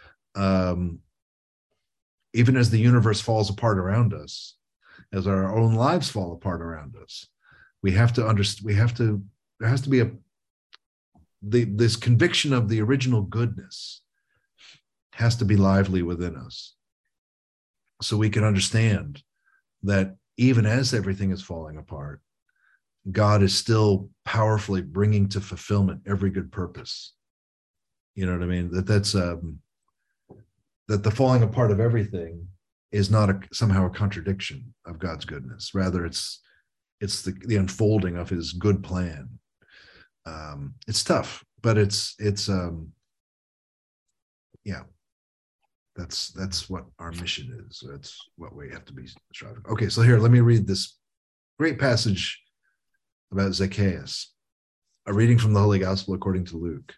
S1: even as the universe falls apart around us, as our own lives fall apart around us, we have to understand. There has to be this conviction of the original goodness has to be lively within us, so we can understand that even as everything is falling apart, God is still powerfully bringing to fulfillment every good purpose. You know what I mean? That's that the falling apart of everything is not somehow a contradiction of God's goodness. Rather, it's the unfolding of his good plan. It's tough, but it's yeah, that's what our mission is. That's what we have to be striving. Okay, so here, let me read this great passage about Zacchaeus, a reading from the Holy Gospel according to Luke.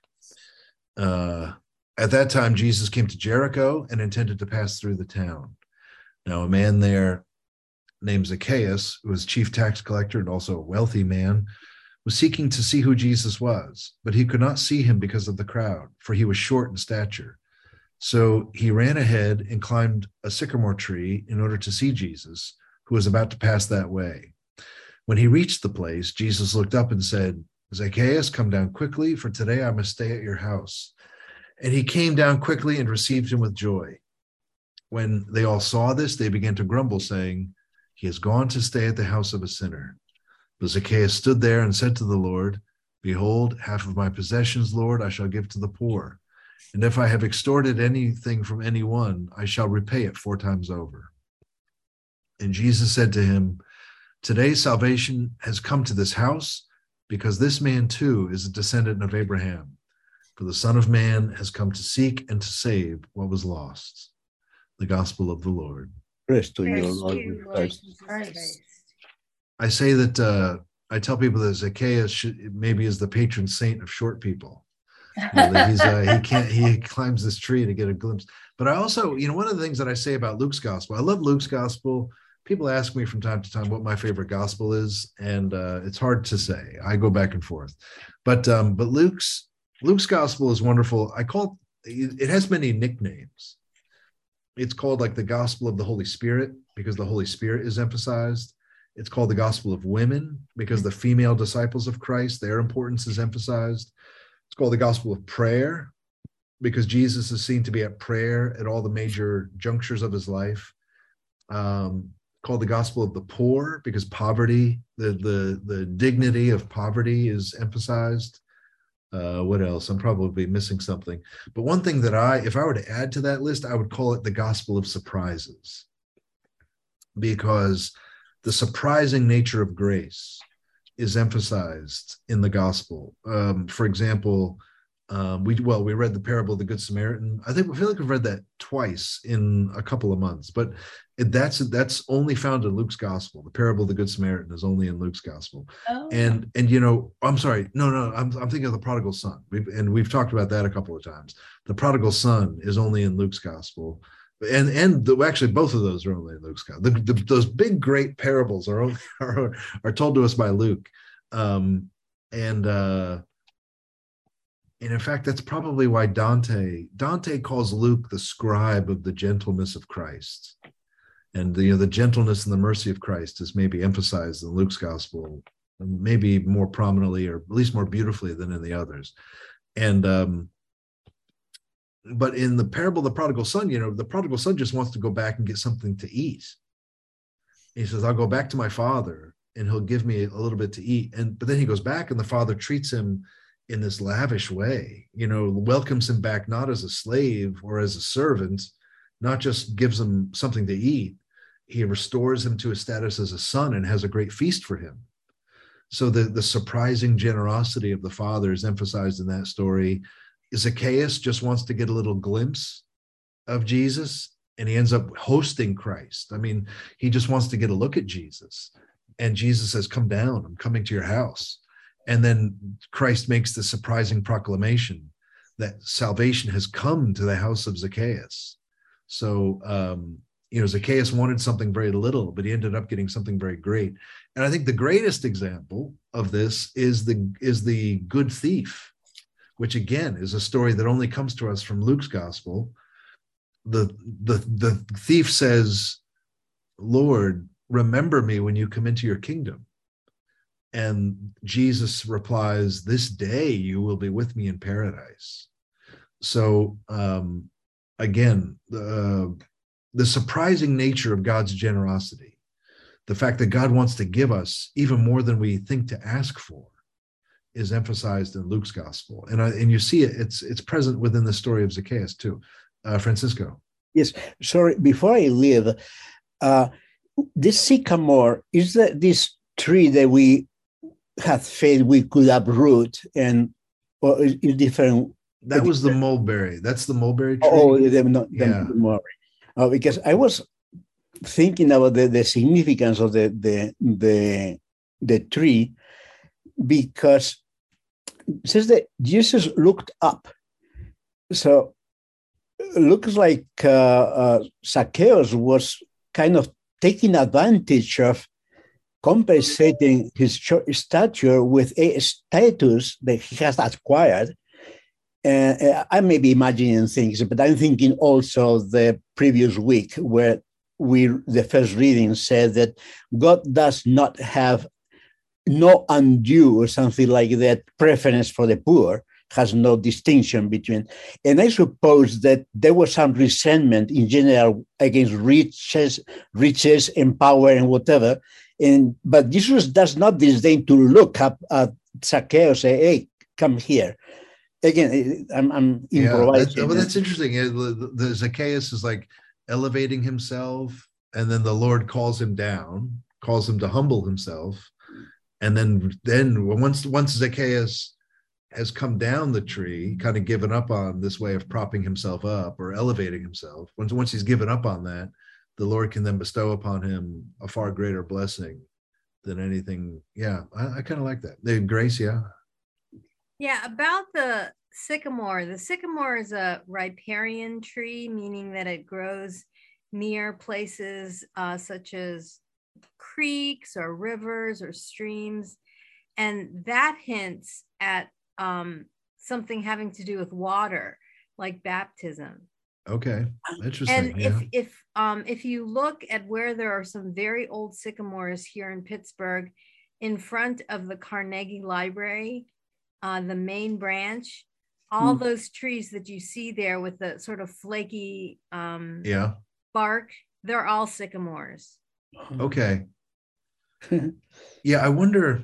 S1: At that time, Jesus came to Jericho and intended to pass through the town. Now, a man there named Zacchaeus, who was chief tax collector and also a wealthy man, was seeking to see who Jesus was, but he could not see him because of the crowd, for he was short in stature. So he ran ahead and climbed a sycamore tree in order to see Jesus, who was about to pass that way. When he reached the place, Jesus looked up and said, "Zacchaeus, come down quickly, for today I must stay at your house." And he came down quickly and received him with joy. When they all saw this, they began to grumble, saying, "He has gone to stay at the house of a sinner." But Zacchaeus stood there and said to the Lord, "Behold, half of my possessions, Lord, I shall give to the poor. And if I have extorted anything from anyone, I shall repay it 4 times over." And Jesus said to him, "Today salvation has come to this house, because this man too is a descendant of Abraham. For the Son of Man has come to seek and to save what was lost." The Gospel of the Lord.
S2: Praise to you,
S5: Praise
S2: Lord.
S5: to you,
S2: We
S5: Lord
S2: praise.
S5: Jesus
S3: Christ.
S5: Christ.
S1: I say that I tell people that Zacchaeus maybe is the patron saint of short people. That he climbs this tree to get a glimpse. But I also, one of the things that I say about Luke's gospel, I love Luke's gospel. People ask me from time to time what my favorite gospel is, and it's hard to say. I go back and forth. But Luke's gospel is wonderful. It has many nicknames. It's called like the gospel of the Holy Spirit because the Holy Spirit is emphasized. It's called the gospel of women because the female disciples of Christ, their importance is emphasized. It's called the gospel of prayer because Jesus is seen to be at prayer at all the major junctures of his life. Called the gospel of the poor because poverty, the dignity of poverty is emphasized. What else? I'm probably missing something. But one thing that if I were to add to that list, I would call it the gospel of surprises, because the surprising nature of grace is emphasized in the gospel. For example, we read the parable of the Good Samaritan. I feel like we've read that twice in a couple of months, but that's only found in Luke's gospel. The parable of the Good Samaritan is only in Luke's gospel.
S3: Oh.
S1: And I'm sorry, no, I'm thinking of the prodigal son. We've talked about that a couple of times. The prodigal son is only in Luke's gospel. Actually, both of those are only in Luke's gospel. Those big, great parables are told to us by Luke, and in fact, that's probably why Dante calls Luke the scribe of the gentleness of Christ, and the gentleness and the mercy of Christ is maybe emphasized in Luke's gospel, maybe more prominently or at least more beautifully than in the others, and. But in the parable of the prodigal son, the prodigal son just wants to go back and get something to eat. He says, "I'll go back to my father and he'll give me a little bit to eat." But then he goes back and the father treats him in this lavish way, welcomes him back not as a slave or as a servant, not just gives him something to eat. He restores him to his status as a son and has a great feast for him. So the surprising generosity of the father is emphasized in that story. Zacchaeus just wants to get a little glimpse of Jesus, and he ends up hosting Christ. He just wants to get a look at Jesus. And Jesus says, "Come down, I'm coming to your house." And then Christ makes the surprising proclamation that salvation has come to the house of Zacchaeus. So Zacchaeus wanted something very little, but he ended up getting something very great. And I think the greatest example of this is the good thief, which again is a story that only comes to us from Luke's gospel. The thief says, "Lord, remember me when you come into your kingdom." And Jesus replies, "This day you will be with me in paradise." So again, the surprising nature of God's generosity, the fact that God wants to give us even more than we think to ask for, is emphasized in Luke's gospel. And you see it's present within the story of Zacchaeus too. Francisco.
S2: Yes, sorry, before I leave, this sycamore, is that this tree that we had faith we could uproot, and or is different?
S1: That was the mulberry. That's the mulberry tree.
S2: Oh, the mulberry. Because I was thinking about the significance of the tree, because it says that Jesus looked up. So it looks like Zacchaeus was kind of taking advantage of compensating his stature with a status that he has acquired. And I may be imagining things, but I'm thinking also the previous week where the first reading said that God does not have no undue or something like that preference for the poor, has no distinction between. And I suppose that there was some resentment in general against riches and power and whatever. But Jesus does not disdain to look up at Zacchaeus and say, "Hey, come here." Again, I'm improvising.
S1: That's interesting. The Zacchaeus is like elevating himself, and then the Lord calls him down, calls him to humble himself. And then once Zacchaeus has come down the tree, kind of given up on this way of propping himself up or elevating himself, once he's given up on that, the Lord can then bestow upon him a far greater blessing than anything. Yeah, I kind of like that. Grace, yeah.
S5: Yeah, about the sycamore. The sycamore is a riparian tree, meaning that it grows near places such as creeks or rivers or streams. And that hints at something having to do with water, like baptism.
S1: Okay, interesting.
S5: And if you look at where there are some very old sycamores here in Pittsburgh, in front of the Carnegie Library, the main branch, all those trees that you see there with the sort of flaky bark, they're all sycamores.
S1: Okay. Yeah, I wonder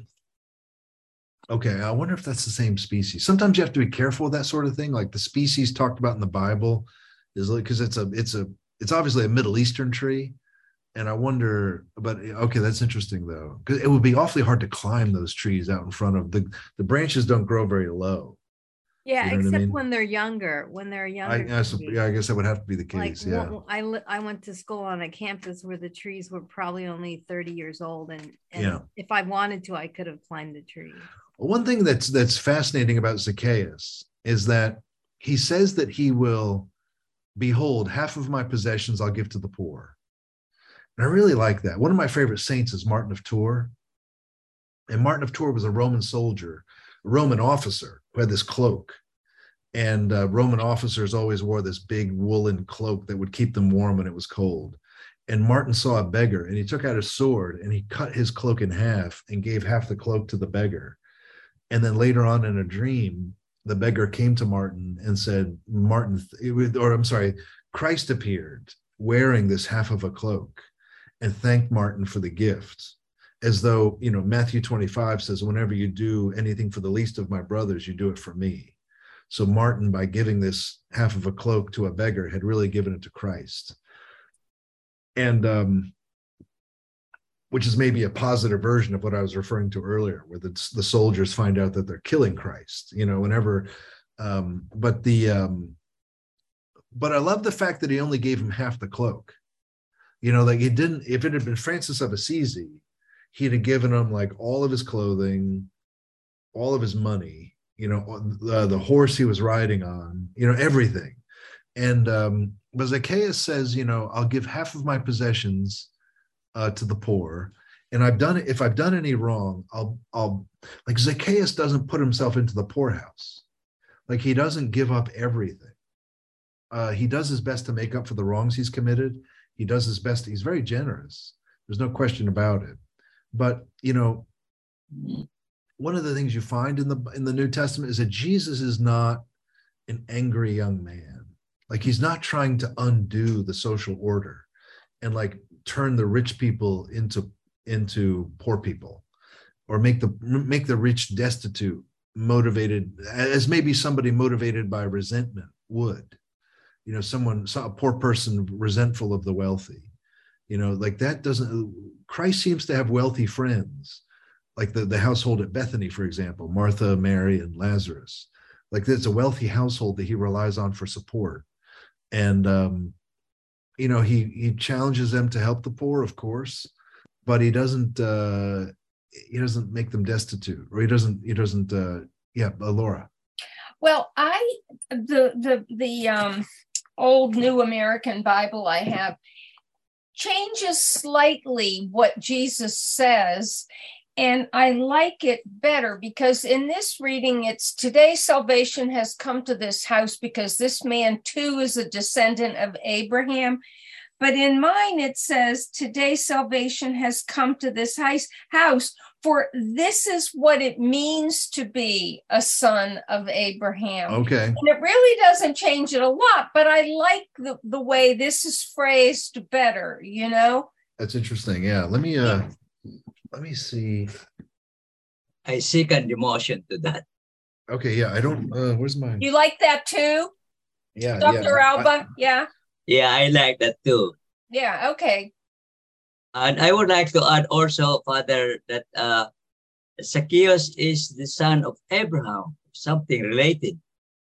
S1: if that's the same species. Sometimes you have to be careful with that sort of thing. Like the species talked about in the Bible is like, because it's obviously a Middle Eastern tree. And I wonder, but okay, that's interesting though, because it would be awfully hard to climb those trees out in front of the branches don't grow very low.
S5: Yeah,
S1: You know
S5: except
S1: what I mean?
S5: when they're younger.
S1: I guess that would have to be the case.
S5: Like, I went to school on a campus where the trees were probably only 30 years old, and if I wanted to, I could have climbed the tree.
S1: One thing that's fascinating about Zacchaeus is that he says that he will, behold, half of my possessions I'll give to the poor. And I really like that. One of my favorite saints is Martin of Tours. And Martin of Tours was a Roman soldier, a Roman officer who had this cloak. And Roman officers always wore this big woolen cloak that would keep them warm when it was cold. And Martin saw a beggar, and he took out his sword and he cut his cloak in half and gave half the cloak to the beggar. And then later on in a dream, the beggar came to Martin and said, Christ appeared wearing this half of a cloak and thanked Martin for the gift. As though, Matthew 25 says, whenever you do anything for the least of my brothers, you do it for me. So Martin, by giving this half of a cloak to a beggar, had really given it to Christ. And which is maybe a positive version of what I was referring to earlier, where the soldiers find out that they're killing Christ, whenever. But I love the fact that he only gave him half the cloak. Like he didn't. If it had been Francis of Assisi, he'd have given him like all of his clothing, all of his money, the horse he was riding on, everything. But Zacchaeus says, I'll give half of my possessions to the poor. And if I've done any wrong, I'll like Zacchaeus doesn't put himself into the poorhouse. Like he doesn't give up everything. He does his best to make up for the wrongs he's committed. He does his best. He's very generous. There's no question about it. But, one of the things you find in the New Testament is that Jesus is not an angry young man. Like he's not trying to undo the social order and like turn the rich people into poor people, or make the rich destitute, motivated as maybe somebody motivated by resentment would. A poor person resentful of the wealthy. Like that doesn't. Christ seems to have wealthy friends, like the household at Bethany, for example, Martha, Mary, and Lazarus. Like there's a wealthy household that he relies on for support. And, he challenges them to help the poor, of course, but he doesn't make them destitute, or he doesn't, Laura.
S4: Well, the old New American Bible I have changes slightly what Jesus says. And I like it better because in this reading, it's today salvation has come to this house because this man too is a descendant of Abraham. But in mine, it says today salvation has come to this house, for this is what it means to be a son of Abraham.
S1: Okay.
S4: And it really doesn't change it a lot, but I like the way this is phrased better,
S1: That's interesting. Yeah. Let me see.
S6: I second the motion to that.
S1: Okay, yeah. I don't. Where's mine?
S4: You like that too?
S1: Yeah,
S4: Dr. Alba? Yeah.
S6: Yeah, I like that too.
S4: Yeah, okay.
S6: And I would like to add also, Father, that Zacchaeus is the son of Abraham, something related.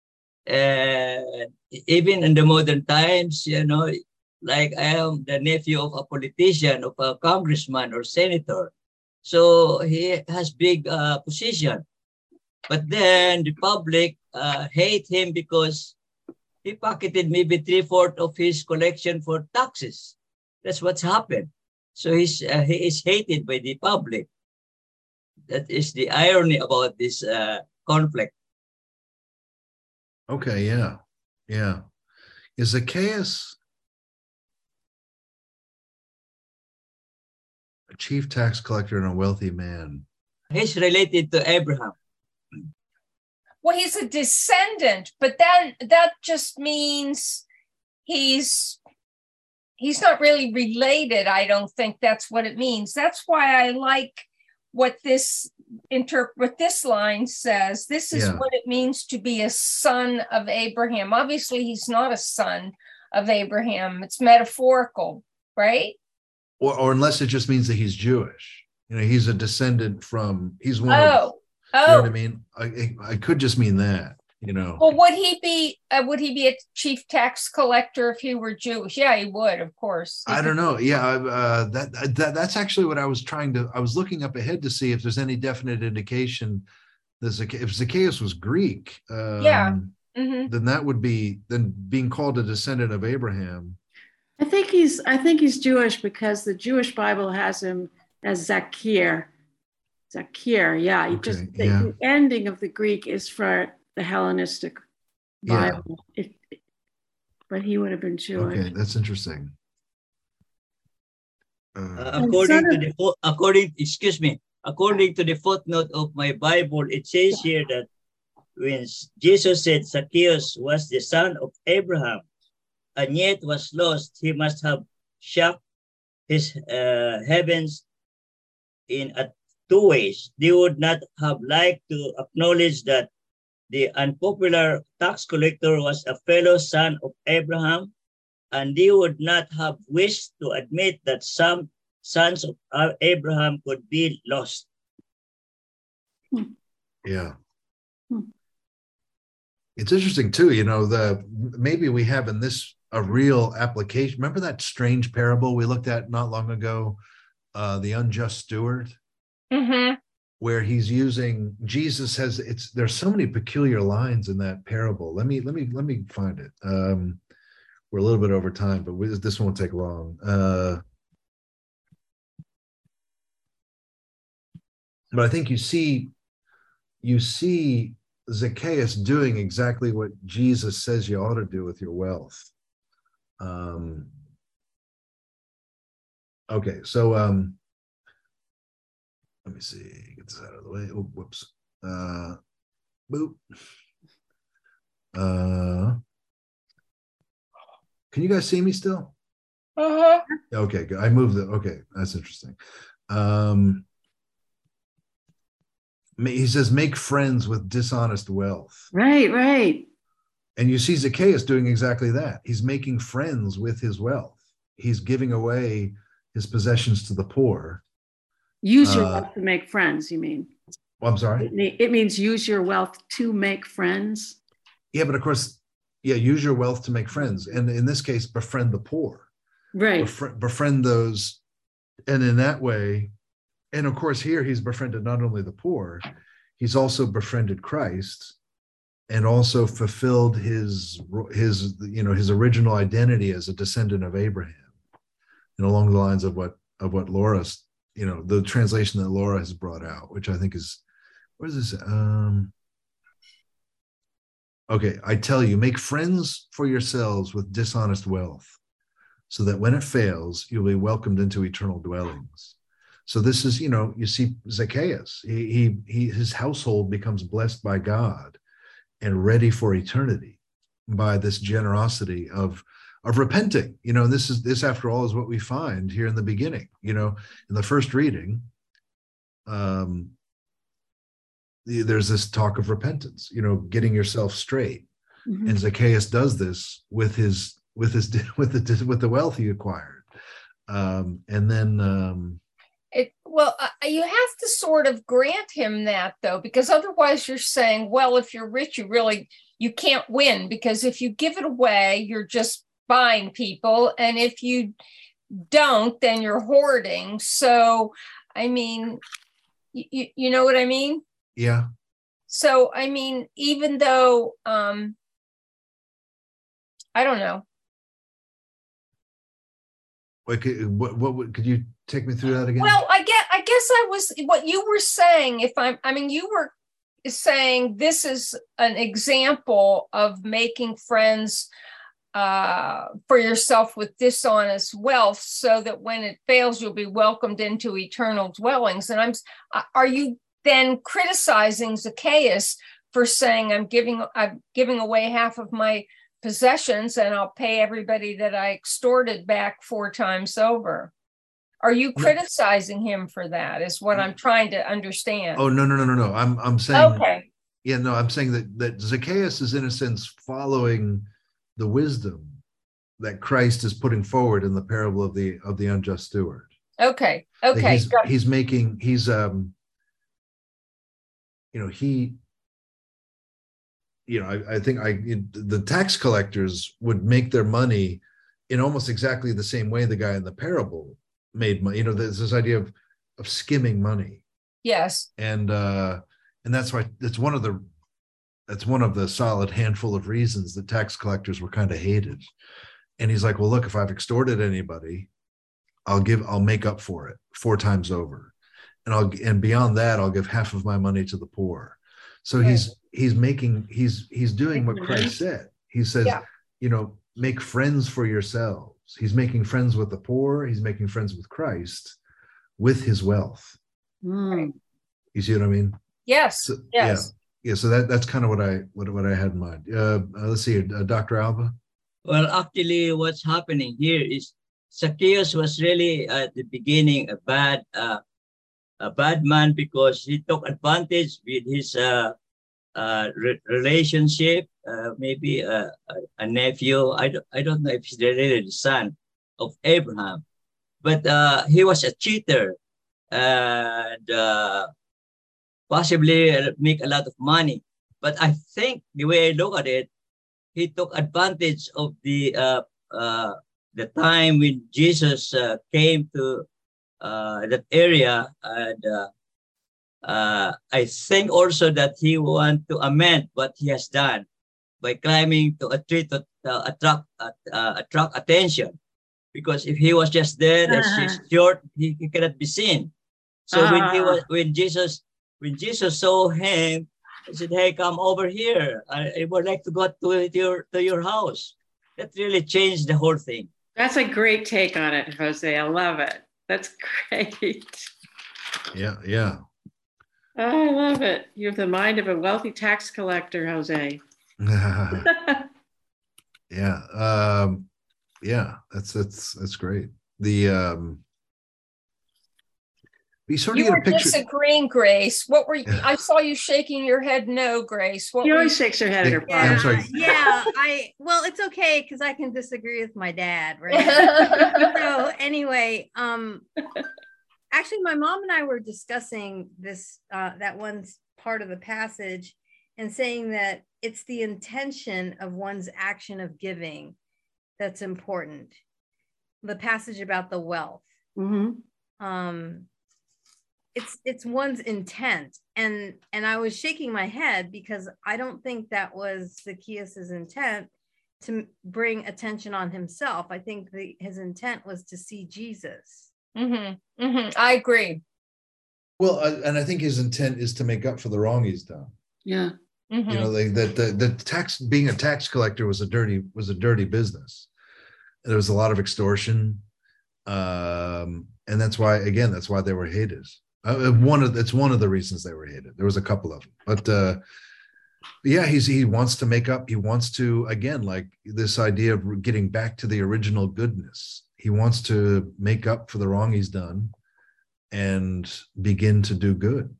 S6: Even in the modern times, like I am the nephew of a politician, of a congressman or senator. So he has big position. But then the public hate him because he pocketed maybe 3/4 of his collection for taxes. That's what's happened. So he is hated by the public. That is the irony about this conflict.
S1: Okay, yeah. Is Zacchaeus a chief tax collector and a wealthy man?
S6: He's related to Abraham.
S4: Well, he's a descendant, but then that just means he's not really related. I don't think that's what it means. That's why I like what this line says. This is what it means to be a son of Abraham. Obviously, he's not a son of Abraham. It's metaphorical, right?
S1: Or unless it just means that he's Jewish. He's a descendant from. He's one. You know what I mean? I could just mean that.
S4: Well, would he be a chief tax collector if he were Jewish? Yeah, he would, of course.
S1: I don't know. Yeah, that's actually what I was I was looking up ahead to see if there's any definite indication that if Zacchaeus was Greek, then that would be being called a descendant of Abraham.
S3: I think he's Jewish because the Jewish Bible has him as Zakir. Yeah.
S1: Okay,
S3: the ending of the Greek is for the Hellenistic Bible. Yeah. But he would have been Jewish.
S1: Okay, that's interesting.
S6: According to the footnote of my Bible, it says here that when Jesus said Zacchaeus was the son of Abraham and yet was lost, he must have shocked his heavens in two ways. They would not have liked to acknowledge that the unpopular tax collector was a fellow son of Abraham, and they would not have wished to admit that some sons of Abraham could be lost.
S1: Yeah. It's interesting too, maybe we have in this a real application. Remember that strange parable we looked at not long ago, the unjust steward?
S4: Mm-hmm.
S1: Where he's using there's so many peculiar lines in that parable. Let me find it. we're a little bit over time, but this won't take long. But I think you see Zacchaeus doing exactly what Jesus says you ought to do with your wealth. Okay, so let me see, get this out of the way. Oh, whoops. Boop. Can you guys see me still?
S4: Uh-huh.
S1: Okay, good. I moved it. Okay, that's interesting. He says, make friends with dishonest wealth.
S3: Right, right.
S1: And you see Zacchaeus doing exactly that. He's making friends with his wealth. He's giving away his possessions to the poor.
S3: Use your wealth to make friends, you mean?
S1: Well, I'm sorry?
S3: It means use your wealth to make friends.
S1: Yeah, but of course, use your wealth to make friends. And in this case, befriend the poor.
S3: Right.
S1: Befriend those. And in that way, and of course, here he's befriended not only the poor, he's also befriended Christ and also fulfilled his original identity as a descendant of Abraham. And along the lines of what Laura, the translation that Laura has brought out, which I think is, what is this? Okay, I tell you, make friends for yourselves with dishonest wealth, so that when it fails, you'll be welcomed into eternal dwellings. So this is, you see Zacchaeus, his household becomes blessed by God and ready for eternity by this generosity of repenting. And this after all is what we find here in the beginning. In the first reading, there's this talk of repentance, getting yourself straight. Mm-hmm. And Zacchaeus does this with the wealth he acquired. And then
S4: you have to sort of grant him that, though, because otherwise you're saying, well, if you're rich, you can't win, because if you give it away, you're just buying people. And if you don't, then you're hoarding. So, I mean, you know what I mean?
S1: Yeah.
S4: So, I mean, even though, I don't know.
S1: What could you take me through that again?
S4: Well, I guess I was what you were saying. You were saying this is an example of making friends for yourself with dishonest wealth, so that when it fails, you'll be welcomed into eternal dwellings. And are you then criticizing Zacchaeus for saying, I'm giving away half of my possessions and I'll pay everybody that I extorted back 4 times over? Are you criticizing him for that, is what I'm trying to understand?
S1: Oh, no. I'm saying,
S4: okay.
S1: Yeah, no, I'm saying that Zacchaeus is in a sense following the wisdom that Christ is putting forward in the parable of the unjust steward.
S4: Okay.
S1: I think the tax collectors would make their money in almost exactly the same way the guy in the parable made money. There's this idea of skimming money.
S4: Yes.
S1: And that's why that's one of the solid handful of reasons that tax collectors were kind of hated. And he's like, well, look, if I've extorted anybody, I'll make up for it 4 times over. And beyond that, I'll give half of my money to the poor. So
S4: right.
S1: he's doing what Christ said. He says, make friends for yourselves. He's making friends with the poor. He's making friends with Christ with his wealth.
S4: Mm.
S1: You see what I mean?
S4: Yes.
S1: So,
S4: yes.
S1: Yeah. So that's kind of what I had in mind. Let's see, Dr. Alba.
S6: Well, actually, what's happening here is Zacchaeus was really at the beginning a bad man, because he took advantage with his relationship, maybe a nephew. I don't know if he's really the son of Abraham, but he was a cheater and possibly make a lot of money. But I think the way I look at it, he took advantage of the time when Jesus came to that area, and I think also that he want to amend what he has done by climbing to a tree attract attention, because if he was just there, that's just short, he cannot be seen. So when Jesus saw him, he said, "Hey, come over here. I would like to go to your house." That really changed the whole thing.
S3: That's a great take on it, Jose. I love it. That's great.
S1: Yeah, yeah.
S3: I love it. You have the mind of a wealthy tax collector, Jose.
S1: Yeah. Yeah, that's great. You sort of
S4: You
S1: get
S4: were
S1: a picture.
S4: disagreeing, Grace. What were you? I saw you shaking your head no, Grace. What
S3: She
S4: were
S3: always
S4: you?
S3: shakes her head at her
S5: Yeah,
S1: I'm sorry.
S5: yeah. Well, it's okay because I can disagree with my dad, right? So anyway, actually, my mom and I were discussing this that one part of the passage and saying that it's the intention of one's action of giving that's important. The passage about the wealth.
S3: Mm-hmm.
S5: It's one's intent, and I was shaking my head because I don't think that was Zacchaeus's intent to bring attention on himself. I think his intent was to see Jesus.
S4: I agree.
S1: Well, and I think his intent is to make up for the wrong he's done.
S3: Yeah.
S1: You know, the being a tax collector was a dirty business. There was a lot of extortion, and that's why they were hated. It's one of the reasons they were hated. There was a couple of them, but yeah, he wants to make up. He wants to, again, like this idea of getting back to the original goodness. He wants to make up for the wrong he's done and begin to do good.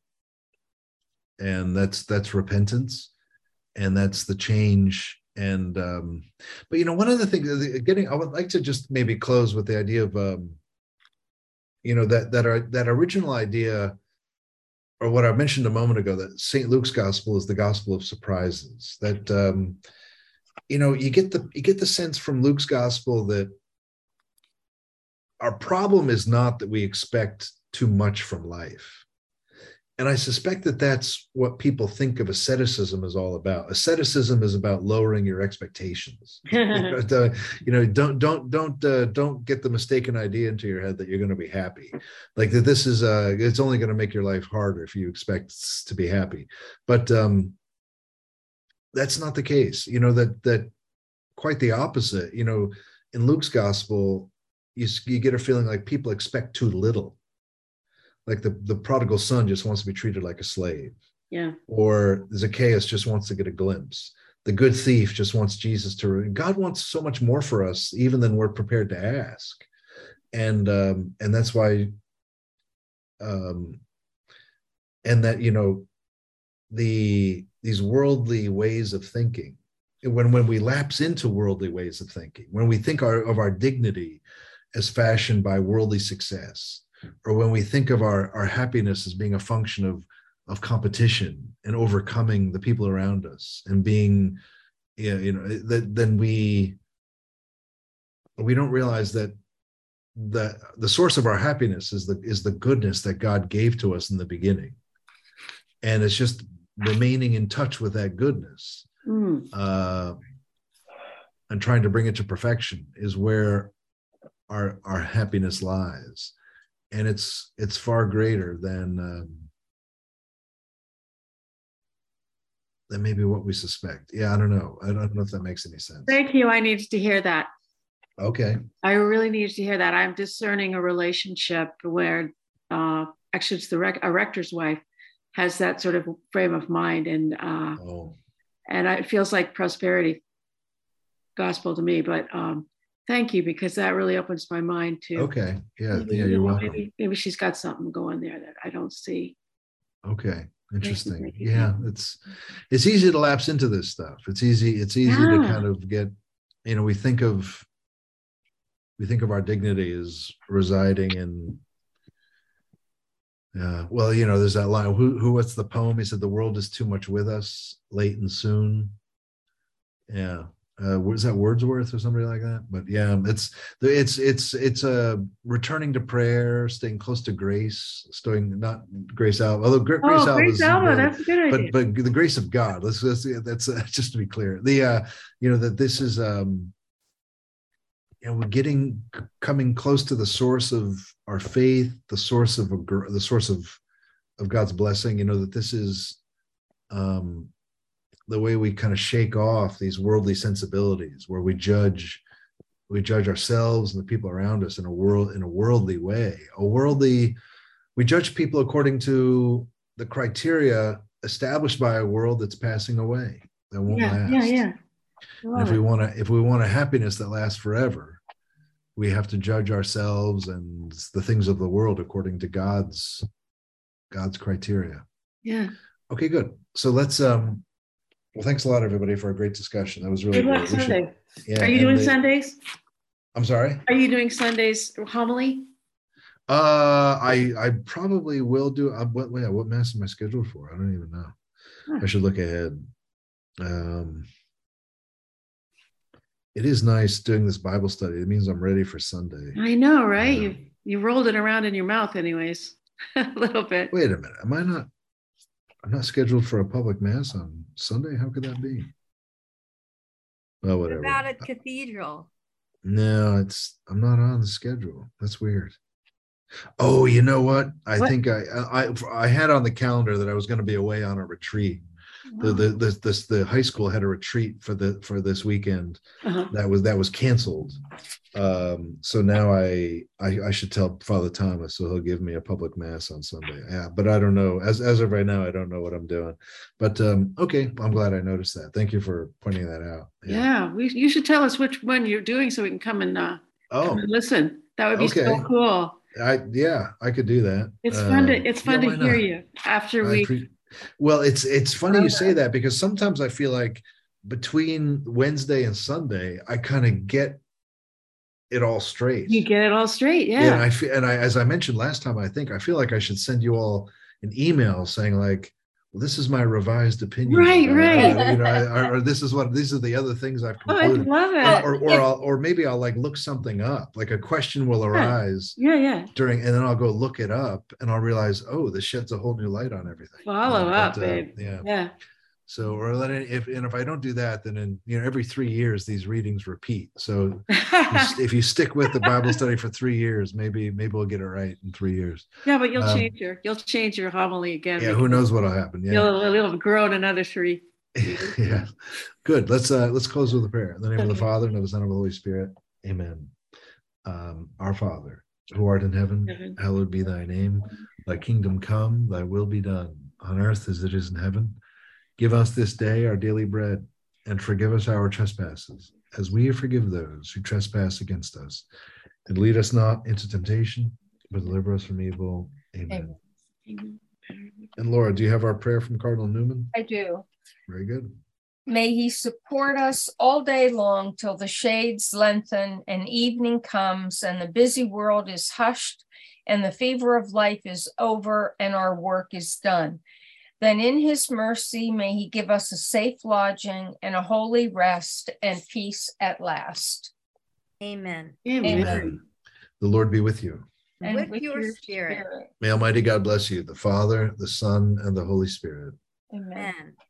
S1: And that's repentance, and that's the change. And but you know, one of the things I would like to just maybe close with the idea of you know, that original idea, or what I mentioned a moment ago, that St. Luke's gospel is the gospel of surprises. That you know, you get the sense from Luke's gospel that our problem is not that we expect too much from life. And I suspect that that's what people think of asceticism is all about. Asceticism is about lowering your expectations. You know, don't get the mistaken idea into your head that you're going to be happy. Like that this is it's only going to make your life harder if you expect to be happy. But that's not the case. You know, that quite the opposite. You know, in Luke's gospel, you get a feeling like people expect too little. Like the prodigal son just wants to be treated like a slave.
S3: Yeah.
S1: Or Zacchaeus just wants to get a glimpse. The good thief just wants Jesus to. God wants so much more for us, even than we're prepared to ask. And that's why, and that, you know, these worldly ways of thinking, when we lapse into worldly ways of thinking, when we think of our dignity as fashioned by worldly success, or when we think of our happiness as being a function of competition and overcoming the people around us and being, you know, then we don't realize that the source of our happiness is the goodness that God gave to us in the beginning, and it's just remaining in touch with that goodness and trying to bring it to perfection is where our happiness lies. And it's far greater than maybe what we suspect. Yeah, I don't know. I don't know if that makes any sense.
S3: Thank you. I needed to hear that.
S1: Okay.
S3: I really needed to hear that. I'm discerning a relationship where actually it's a rector's wife has that sort of frame of mind, and it feels like prosperity gospel to me. But thank you, because that really opens my mind to.
S1: Okay. Yeah. Yeah. You're welcome.
S3: Maybe she's got something going there that I don't see.
S1: Okay. Interesting. Thank you. Yeah. It's easy to lapse into this stuff. It's easy to kind of get, you know, we think of our dignity as residing in, well, you know, there's that line, what's the poem? He said, the world is too much with us, late and soon. Yeah. Was that Wordsworth or somebody like that? But yeah, it's a returning to prayer, staying close to grace, staying not Grace Alba, although Grace Alba
S3: Grace
S1: is
S3: Alba,
S1: really,
S3: that's a good idea.
S1: but the grace of God. That's just to be clear. The that this is we're coming close to the source of our faith, the source of God's blessing. That this is the way we kind of shake off these worldly sensibilities, where we judge ourselves and the people around us in a worldly way. We judge people according to the criteria established by a world that's passing away, that won't last.
S3: Yeah.
S1: And if we want a happiness that lasts forever, we have to judge ourselves and the things of the world according to God's criteria.
S3: Yeah.
S1: Okay, good. So let's well, thanks a lot, everybody, for a great discussion. That was really
S3: Good luck
S1: great.
S3: Sunday. Are you doing Sundays?
S1: I'm sorry?
S3: Are you doing Sundays homily?
S1: I probably will do. What mass am I scheduled for? I don't even know. I should look ahead. It is nice doing this Bible study. It means I'm ready for Sunday.
S3: I know, right? You rolled it around in your mouth anyways, a little bit.
S1: Wait a minute. I'm not scheduled for a public mass on Sunday. How could that be? Well, whatever.
S5: What about at Cathedral?
S1: No, I'm not on the schedule. That's weird. Oh, you know what? I think I had on the calendar that I was going to be away on a retreat. Wow. The high school had a retreat for this weekend. Uh-huh. that was canceled. So now I should tell Father Thomas, so he'll give me a public mass on Sunday. Yeah, but I don't know. As of right now, I don't know what I'm doing. But okay, I'm glad I noticed that. Thank you for pointing that out.
S3: Yeah, you should tell us which one you're doing so we can come and listen. That would be so cool.
S1: I could do that.
S3: It's fun to hear you after
S1: well, it's funny you say that, because sometimes I feel like between Wednesday and Sunday, I kind of get it all straight.
S3: You get it all straight, yeah.
S1: And I, as I mentioned last time, I feel like I should send you all an email saying like, well, this is my revised opinion.
S3: Right.
S1: Or these are the other things I've concluded.
S3: I love it.
S1: Or maybe I'll like look something up. Like a question will arise.
S3: Yeah.
S1: And then I'll go look it up, and I'll realize, oh, this sheds a whole new light on everything.
S3: Follow up, babe.
S1: Yeah. So, if I don't do that, then every 3 years these readings repeat. So if you stick with the Bible study for 3 years, maybe we'll get it right in 3 years.
S3: Yeah, but you'll change your homily again.
S1: Yeah, who knows what'll happen? Yeah,
S3: you'll grow in another 3.
S1: Yeah, good. Let's close with a prayer. In the name of the Father, and of the Son, and of the Holy Spirit. Amen. Our Father, who art in heaven, hallowed be thy name. Thy kingdom come, thy will be done, on earth as it is in heaven. Give us this day our daily bread, and forgive us our trespasses, as we forgive those who trespass against us. And lead us not into temptation, but deliver us from evil. Amen. And Laura, do you have our prayer from Cardinal Newman?
S4: I do.
S1: Very good.
S4: May he support us all day long till the shades lengthen and evening comes and the busy world is hushed and the fever of life is over and our work is done. Then in his mercy, may he give us a safe lodging and a holy rest and peace at last.
S5: Amen.
S1: Amen. The Lord be with you.
S5: And with your spirit.
S1: May Almighty God bless you, the Father, the Son, and the Holy Spirit.
S4: Amen.